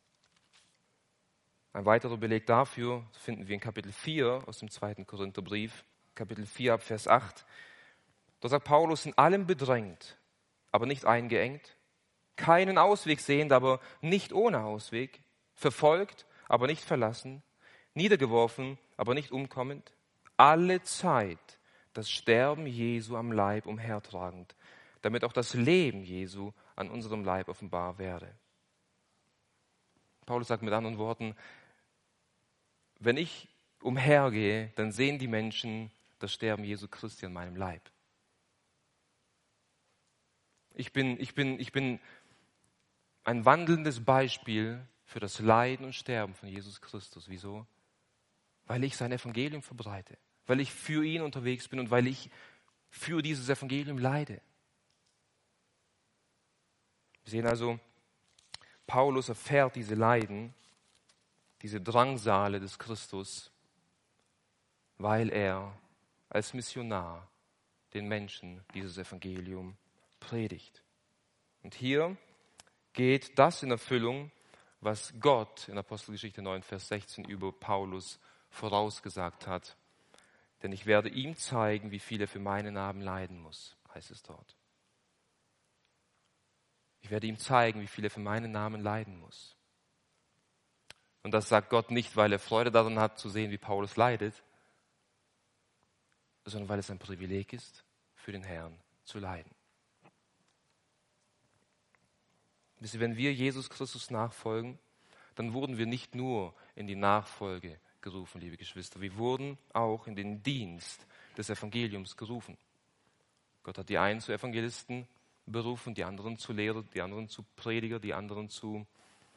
Ein weiterer Beleg dafür finden wir in Kapitel 4 aus dem 2. Korintherbrief, Kapitel 4 ab Vers 8. Da sagt Paulus, in allem bedrängt, aber nicht eingeengt, keinen Ausweg sehend, aber nicht ohne Ausweg, verfolgt, aber nicht verlassen, niedergeworfen, aber nicht umkommend, alle Zeit das Sterben Jesu am Leib umhertragend, damit auch das Leben Jesu an unserem Leib offenbar werde. Paulus sagt mit anderen Worten, wenn ich umhergehe, dann sehen die Menschen das Sterben Jesu Christi an meinem Leib. Ich bin ein wandelndes Beispiel für das Leiden und Sterben von Jesus Christus. Wieso? Weil ich sein Evangelium verbreite, weil ich für ihn unterwegs bin und weil ich für dieses Evangelium leide. Wir sehen also, Paulus erfährt diese Leiden, diese Drangsale des Christus, weil er als Missionar den Menschen dieses Evangelium predigt. Und hier geht das in Erfüllung, was Gott in Apostelgeschichte 9, Vers 16 über Paulus vorausgesagt hat. Denn ich werde ihm zeigen, wie viel er für meinen Namen leiden muss, heißt es dort. Ich werde ihm zeigen, wie viel er für meinen Namen leiden muss. Und das sagt Gott nicht, weil er Freude daran hat, zu sehen, wie Paulus leidet, sondern weil es ein Privileg ist, für den Herrn zu leiden. Wisst ihr, wenn wir Jesus Christus nachfolgen, dann wurden wir nicht nur in die Nachfolge gerufen, liebe Geschwister. Wir wurden auch in den Dienst des Evangeliums gerufen. Gott hat die einen zu Evangelisten berufen, die anderen zu Lehrer, die anderen zu Prediger, die anderen zu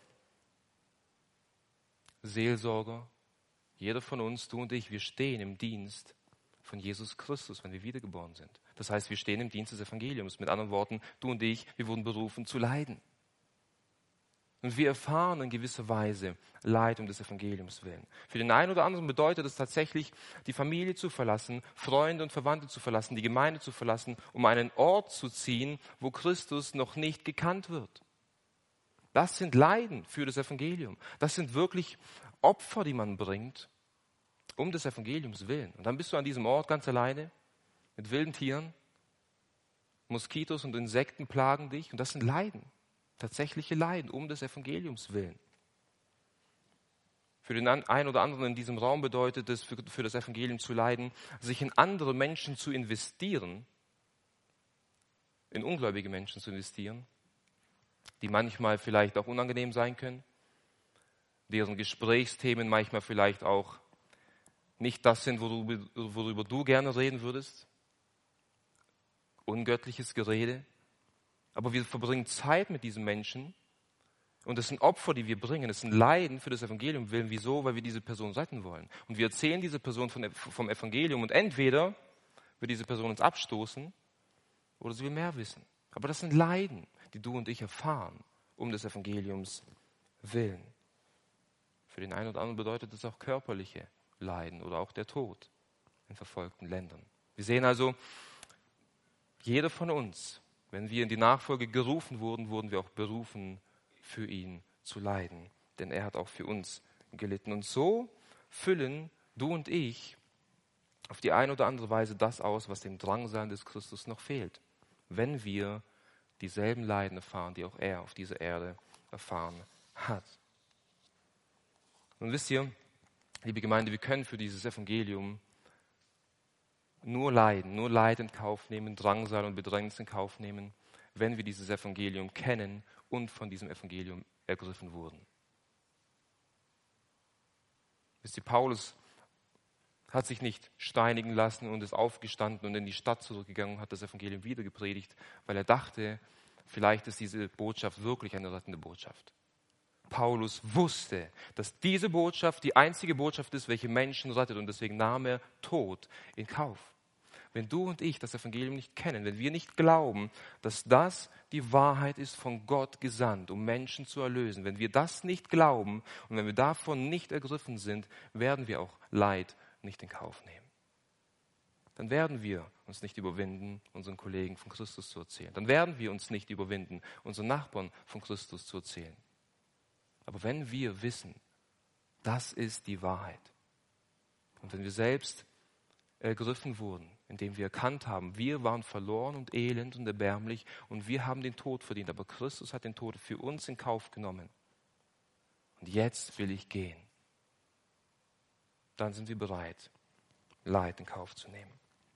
Seelsorger. Jeder von uns, du und ich, wir stehen im Dienst von Jesus Christus, wenn wir wiedergeboren sind. Das heißt, wir stehen im Dienst des Evangeliums. Mit anderen Worten, du und ich, wir wurden berufen zu leiden. Und wir erfahren in gewisser Weise Leid um des Evangeliums willen. Für den einen oder anderen bedeutet es tatsächlich, die Familie zu verlassen, Freunde und Verwandte zu verlassen, die Gemeinde zu verlassen, um einen Ort zu ziehen, wo Christus noch nicht gekannt wird. Das sind Leiden für das Evangelium. Das sind wirklich Opfer, die man bringt, um des Evangeliums willen. Und dann bist du an diesem Ort ganz alleine, mit wilden Tieren, Moskitos und Insekten plagen dich. Und das sind Leiden, tatsächliche Leiden, um des Evangeliums willen. Für den einen oder anderen in diesem Raum bedeutet es, für das Evangelium zu leiden, sich in andere Menschen zu investieren, in ungläubige Menschen zu investieren, die manchmal vielleicht auch unangenehm sein können, deren Gesprächsthemen manchmal vielleicht auch nicht das sind, worüber du gerne reden würdest. Ungöttliches Gerede. Aber wir verbringen Zeit mit diesen Menschen und es sind Opfer, die wir bringen. Es sind Leiden für das Evangelium willen. Wieso? Weil wir diese Person retten wollen. Und wir erzählen diese Person vom Evangelium und entweder wird diese Person uns abstoßen oder sie will mehr wissen. Aber das sind Leiden, die du und ich erfahren, um des Evangeliums willen. Für den einen oder anderen bedeutet es auch körperliche Leiden oder auch der Tod in verfolgten Ländern. Wir sehen also, jeder von uns, wenn wir in die Nachfolge gerufen wurden, wurden wir auch berufen, für ihn zu leiden. Denn er hat auch für uns gelitten. Und so füllen du und ich auf die eine oder andere Weise das aus, was dem Drangsal des Christus noch fehlt. Wenn wir dieselben Leiden erfahren, die auch er auf dieser Erde erfahren hat. Und wisst ihr, liebe Gemeinde, wir können für dieses Evangelium nur Leid in Kauf nehmen, Drangsal und Bedrängnis in Kauf nehmen, wenn wir dieses Evangelium kennen und von diesem Evangelium ergriffen wurden. Wisst ihr, Paulus hat sich nicht steinigen lassen und ist aufgestanden und in die Stadt zurückgegangen und hat das Evangelium wieder gepredigt, weil er dachte, vielleicht ist diese Botschaft wirklich eine rettende Botschaft. Paulus wusste, dass diese Botschaft die einzige Botschaft ist, welche Menschen rettet, und deswegen nahm er Tod in Kauf. Wenn du und ich das Evangelium nicht kennen, wenn wir nicht glauben, dass das die Wahrheit ist, von Gott gesandt, um Menschen zu erlösen, wenn wir das nicht glauben und wenn wir davon nicht ergriffen sind, werden wir auch Leid nicht in Kauf nehmen. Dann werden wir uns nicht überwinden, unseren Kollegen von Christus zu erzählen. Dann werden wir uns nicht überwinden, unseren Nachbarn von Christus zu erzählen. Aber wenn wir wissen, das ist die Wahrheit, und wenn wir selbst ergriffen wurden, indem wir erkannt haben, wir waren verloren und elend und erbärmlich und wir haben den Tod verdient, aber Christus hat den Tod für uns in Kauf genommen. Und jetzt will ich gehen. Dann sind wir bereit, Leid in Kauf zu nehmen.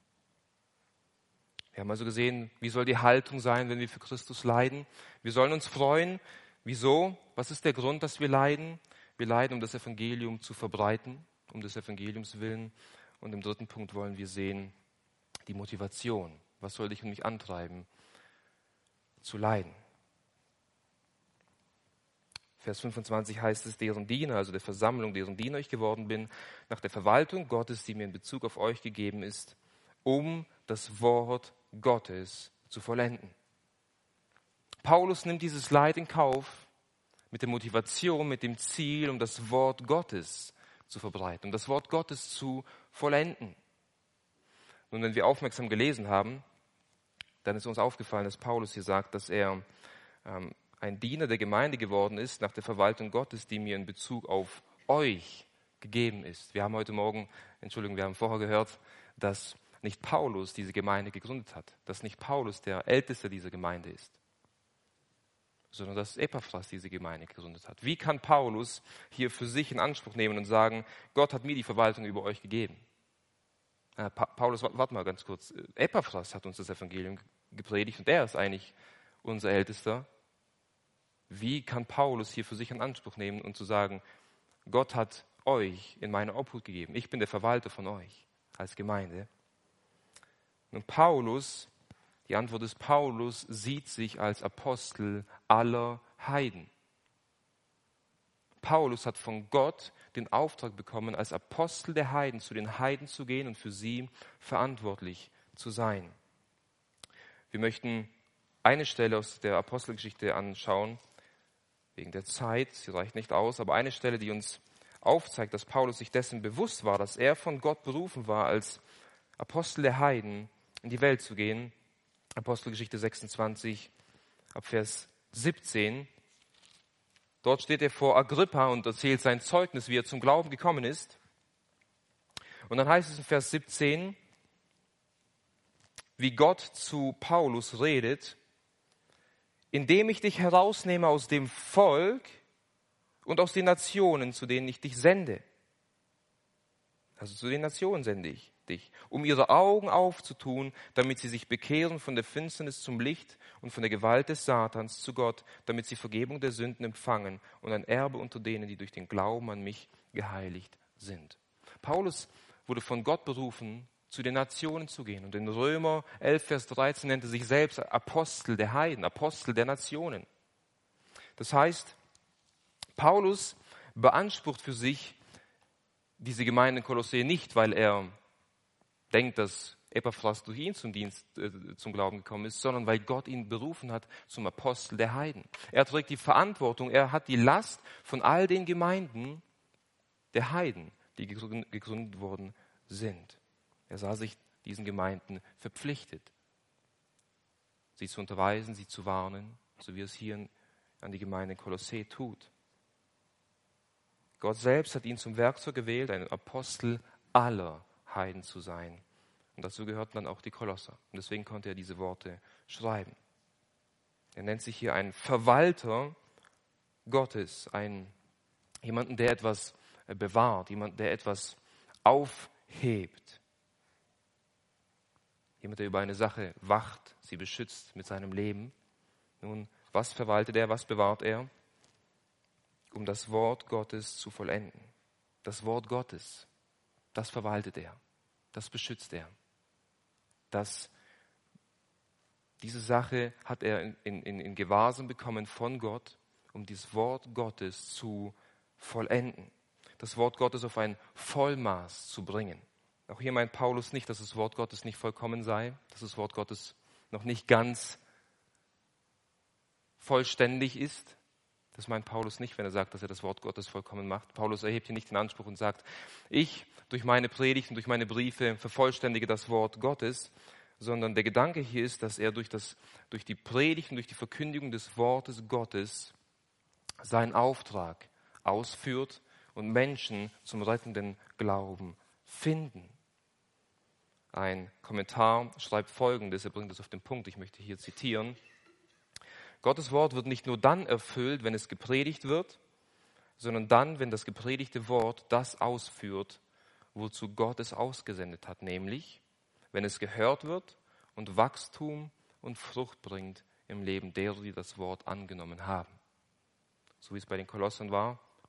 Wir haben also gesehen, wie soll die Haltung sein, wenn wir für Christus leiden? Wir sollen uns freuen. Wieso? Was ist der Grund, dass wir leiden? Wir leiden, um das Evangelium zu verbreiten. um des Evangeliums willen. Und im dritten Punkt wollen wir sehen, die Motivation. Was soll dich und mich antreiben, zu leiden? Vers 25 heißt es, deren Diener, also der Versammlung, deren Diener ich geworden bin, nach der Verwaltung Gottes, die mir in Bezug auf euch gegeben ist, um das Wort Gottes zu vollenden. Paulus nimmt dieses Leid in Kauf mit der Motivation, mit dem Ziel, um das Wort Gottes zu verbreiten, um das Wort Gottes zu vollenden. Nun, wenn wir aufmerksam gelesen haben, dann ist uns aufgefallen, dass Paulus hier sagt, dass er ein Diener der Gemeinde geworden ist, nach der Verwaltung Gottes, die mir in Bezug auf euch gegeben ist. Wir haben vorher gehört, dass nicht Paulus diese Gemeinde gegründet hat, dass nicht Paulus der Älteste dieser Gemeinde ist, sondern dass Epaphras diese Gemeinde gegründet hat. Wie kann Paulus hier für sich in Anspruch nehmen und sagen, Gott hat mir die Verwaltung über euch gegeben? Paulus, warte mal ganz kurz, Epaphras hat uns das Evangelium gepredigt und er ist eigentlich unser Ältester. Wie kann Paulus hier für sich in Anspruch nehmen und zu sagen, Gott hat euch in meine Obhut gegeben, ich bin der Verwalter von euch als Gemeinde? Und die Antwort ist, Paulus sieht sich als Apostel aller Heiden. Paulus hat von Gott den Auftrag bekommen, als Apostel der Heiden zu den Heiden zu gehen und für sie verantwortlich zu sein. Wir möchten eine Stelle aus der Apostelgeschichte anschauen, wegen der Zeit, sie reicht nicht aus, aber eine Stelle, die uns aufzeigt, dass Paulus sich dessen bewusst war, dass er von Gott berufen war, als Apostel der Heiden in die Welt zu gehen. Apostelgeschichte 26, ab Vers 17. Dort steht er vor Agrippa und erzählt sein Zeugnis, wie er zum Glauben gekommen ist. Und dann heißt es in Vers 17, wie Gott zu Paulus redet, indem ich dich herausnehme aus dem Volk und aus den Nationen, zu denen ich dich sende. Also zu den Nationen sende ich dich, um ihre Augen aufzutun, damit sie sich bekehren von der Finsternis zum Licht und von der Gewalt des Satans zu Gott, damit sie Vergebung der Sünden empfangen und ein Erbe unter denen, die durch den Glauben an mich geheiligt sind. Paulus wurde von Gott berufen, zu den Nationen zu gehen. Und in Römer 11, Vers 13 nennt er sich selbst Apostel der Heiden, Apostel der Nationen. Das heißt, Paulus beansprucht für sich diese Gemeinde in Kolossä nicht, weil er denkt, dass Epaphras durch ihn zum Glauben gekommen ist, sondern weil Gott ihn berufen hat zum Apostel der Heiden. Er trägt die Verantwortung, er hat die Last von all den Gemeinden der Heiden, die gegründet worden sind. Er sah sich diesen Gemeinden verpflichtet, sie zu unterweisen, sie zu warnen, so wie es hier an die Gemeinde in Kolossä tut. Gott selbst hat ihn zum Werkzeug gewählt, ein Apostel aller Heiden zu sein. Und dazu gehörten dann auch die Kolosser. Und deswegen konnte er diese Worte schreiben. Er nennt sich hier ein Verwalter Gottes, jemanden, der etwas bewahrt, jemand, der etwas aufhebt. Jemand, der über eine Sache wacht, sie beschützt mit seinem Leben. Nun, was verwaltet er, was bewahrt er? Um das Wort Gottes zu vollenden. Das Wort Gottes, das verwaltet er, das beschützt er. Diese Sache hat er in Gewahrsam bekommen von Gott, um dieses Wort Gottes zu vollenden. Das Wort Gottes auf ein Vollmaß zu bringen. Auch hier meint Paulus nicht, dass das Wort Gottes nicht vollkommen sei, dass das Wort Gottes noch nicht ganz vollständig ist. Das meint Paulus nicht, wenn er sagt, dass er das Wort Gottes vollkommen macht. Paulus erhebt hier nicht den Anspruch und sagt, ich durch meine Predigten, durch meine Briefe vervollständige das Wort Gottes, sondern der Gedanke hier ist, dass er durch die Predigten, durch die Verkündigung des Wortes Gottes seinen Auftrag ausführt und Menschen zum rettenden Glauben finden. Ein Kommentar schreibt Folgendes, er bringt es auf den Punkt, ich möchte hier zitieren. Gottes Wort wird nicht nur dann erfüllt, wenn es gepredigt wird, sondern dann, wenn das gepredigte Wort das ausführt, wozu Gott es ausgesendet hat, nämlich, wenn es gehört wird und Wachstum und Frucht bringt im Leben derer, die das Wort angenommen haben. So wie es bei den Kolossern war,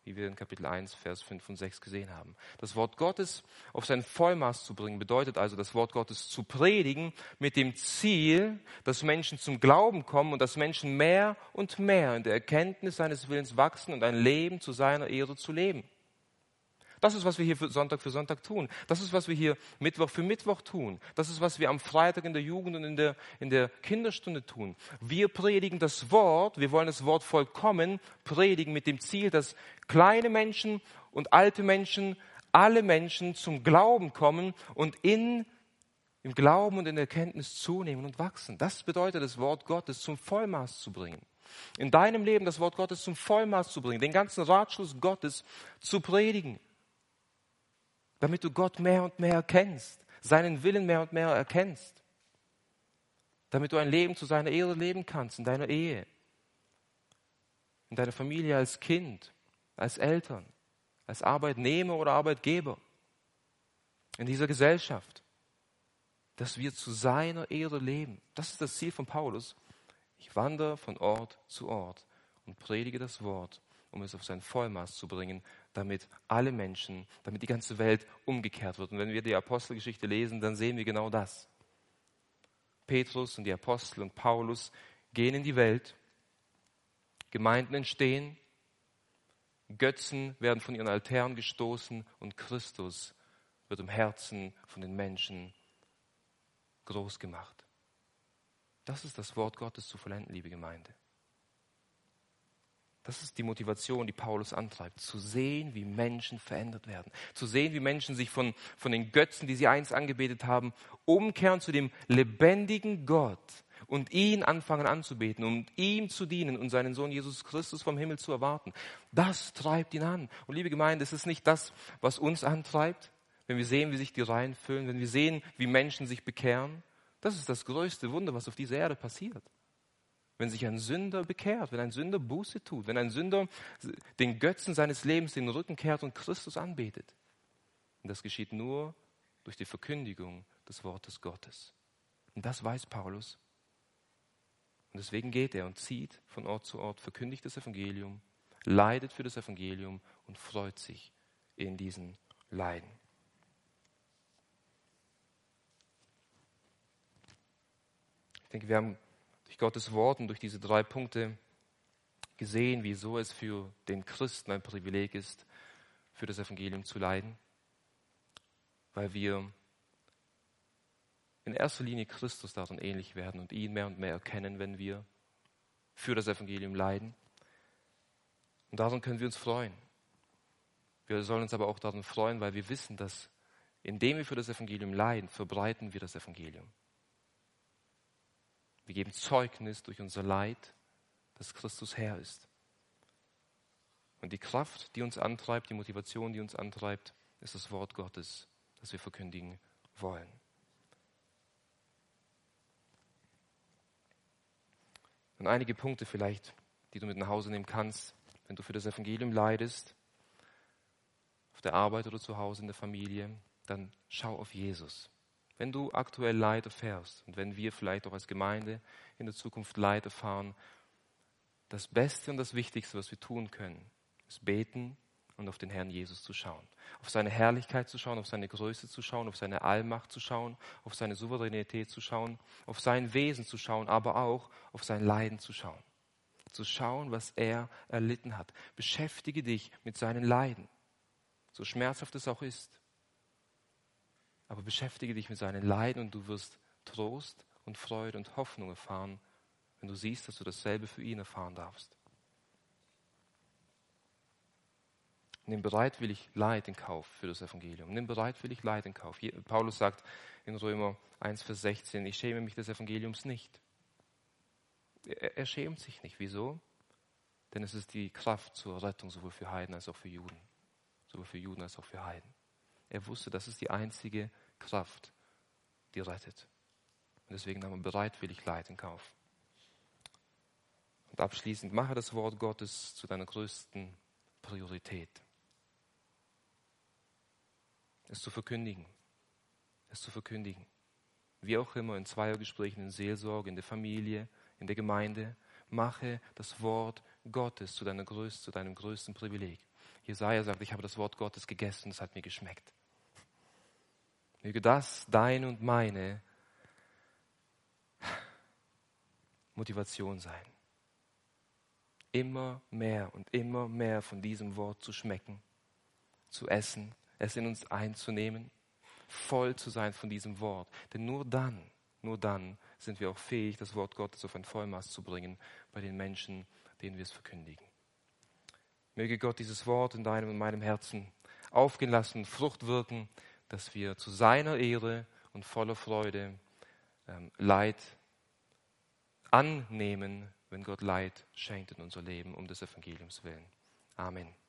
wie wir in Kapitel 1, Vers 5 und 6 gesehen haben. Das Wort Gottes auf sein Vollmaß zu bringen, bedeutet also, das Wort Gottes zu predigen mit dem Ziel, dass Menschen zum Glauben kommen und dass Menschen mehr und mehr in der Erkenntnis seines Willens wachsen und ein Leben zu seiner Ehre zu leben. Das ist, was wir hier für Sonntag tun. Das ist, was wir hier Mittwoch für Mittwoch tun. Das ist, was wir am Freitag in der Jugend und in der Kinderstunde tun. Wir predigen das Wort, wir wollen das Wort vollkommen predigen mit dem Ziel, dass kleine Menschen und alte Menschen, alle Menschen zum Glauben kommen und im Glauben und in der Erkenntnis zunehmen und wachsen. Das bedeutet, das Wort Gottes zum Vollmaß zu bringen. In deinem Leben das Wort Gottes zum Vollmaß zu bringen, den ganzen Ratschluss Gottes zu predigen. Damit du Gott mehr und mehr erkennst, seinen Willen mehr und mehr erkennst. Damit du ein Leben zu seiner Ehre leben kannst, in deiner Ehe, in deiner Familie als Kind, als Eltern, als Arbeitnehmer oder Arbeitgeber, in dieser Gesellschaft, dass wir zu seiner Ehre leben. Das ist das Ziel von Paulus. Ich wandere von Ort zu Ort und predige das Wort, um es auf sein Vollmaß zu bringen, damit alle Menschen, damit die ganze Welt umgekehrt wird. Und wenn wir die Apostelgeschichte lesen, dann sehen wir genau das. Petrus und die Apostel und Paulus gehen in die Welt, Gemeinden entstehen, Götzen werden von ihren Altären gestoßen und Christus wird im Herzen von den Menschen groß gemacht. Das ist das Wort Gottes zu vollenden, liebe Gemeinde. Das ist die Motivation, die Paulus antreibt, zu sehen, wie Menschen verändert werden, zu sehen, wie Menschen sich von den Götzen, die sie einst angebetet haben, umkehren zu dem lebendigen Gott und ihn anfangen anzubeten und ihm zu dienen und seinen Sohn Jesus Christus vom Himmel zu erwarten. Das treibt ihn an. Und liebe Gemeinde, es ist nicht das, was uns antreibt, wenn wir sehen, wie sich die Reihen füllen, wenn wir sehen, wie Menschen sich bekehren. Das ist das größte Wunder, was auf dieser Erde passiert. Wenn sich ein Sünder bekehrt, wenn ein Sünder Buße tut, wenn ein Sünder den Götzen seines Lebens den Rücken kehrt und Christus anbetet. Und das geschieht nur durch die Verkündigung des Wortes Gottes. Und das weiß Paulus. Und deswegen geht er und zieht von Ort zu Ort, verkündigt das Evangelium, leidet für das Evangelium und freut sich in diesen Leiden. Ich denke, wir haben durch Gottes Wort und durch diese 3 Punkte gesehen, wieso es für den Christen ein Privileg ist, für das Evangelium zu leiden. Weil wir in erster Linie Christus darin ähnlich werden und ihn mehr und mehr erkennen, wenn wir für das Evangelium leiden. Und daran können wir uns freuen. Wir sollen uns aber auch daran freuen, weil wir wissen, dass indem wir für das Evangelium leiden, verbreiten wir das Evangelium. Wir geben Zeugnis durch unser Leid, dass Christus Herr ist. Und die Kraft, die uns antreibt, die Motivation, die uns antreibt, ist das Wort Gottes, das wir verkündigen wollen. Und einige Punkte vielleicht, die du mit nach Hause nehmen kannst, wenn du für das Evangelium leidest, auf der Arbeit oder zu Hause in der Familie, dann schau auf Jesus. Wenn du aktuell Leid erfährst und wenn wir vielleicht auch als Gemeinde in der Zukunft Leid erfahren, das Beste und das Wichtigste, was wir tun können, ist beten und auf den Herrn Jesus zu schauen. Auf seine Herrlichkeit zu schauen, auf seine Größe zu schauen, auf seine Allmacht zu schauen, auf seine Souveränität zu schauen, auf sein Wesen zu schauen, aber auch auf sein Leiden zu schauen. Zu schauen, was er erlitten hat. Beschäftige dich mit seinen Leiden, so schmerzhaft es auch ist. Aber beschäftige dich mit seinen Leiden und du wirst Trost und Freude und Hoffnung erfahren, wenn du siehst, dass du dasselbe für ihn erfahren darfst. Nimm bereitwillig Leid in Kauf für das Evangelium. Nimm bereitwillig Leid in Kauf. Paulus sagt in Römer 1, Vers 16, ich schäme mich des Evangeliums nicht. Er schämt sich nicht. Wieso? Denn es ist die Kraft zur Rettung sowohl für Heiden als auch für Juden. Sowohl für Juden als auch für Heiden. Er wusste, das ist die einzige Kraft, die rettet. Und deswegen nahm er bereitwillig Leid in Kauf. Und abschließend, mache das Wort Gottes zu deiner größten Priorität. Es zu verkündigen. Es zu verkündigen. Wie auch immer, in Zweiergesprächen, in Seelsorge, in der Familie, in der Gemeinde, mache das Wort Gottes zu deinem größten Privileg. Jesaja sagt, ich habe das Wort Gottes gegessen, es hat mir geschmeckt. Möge das deine und meine Motivation sein. Immer mehr und immer mehr von diesem Wort zu schmecken, zu essen, es in uns einzunehmen, voll zu sein von diesem Wort. Denn nur dann sind wir auch fähig, das Wort Gottes auf ein Vollmaß zu bringen bei den Menschen, denen wir es verkündigen. Möge Gott dieses Wort in deinem und meinem Herzen aufgehen lassen, Frucht wirken, dass wir zu seiner Ehre und voller Freude Leid annehmen, wenn Gott Leid schenkt in unser Leben, um des Evangeliums willen. Amen.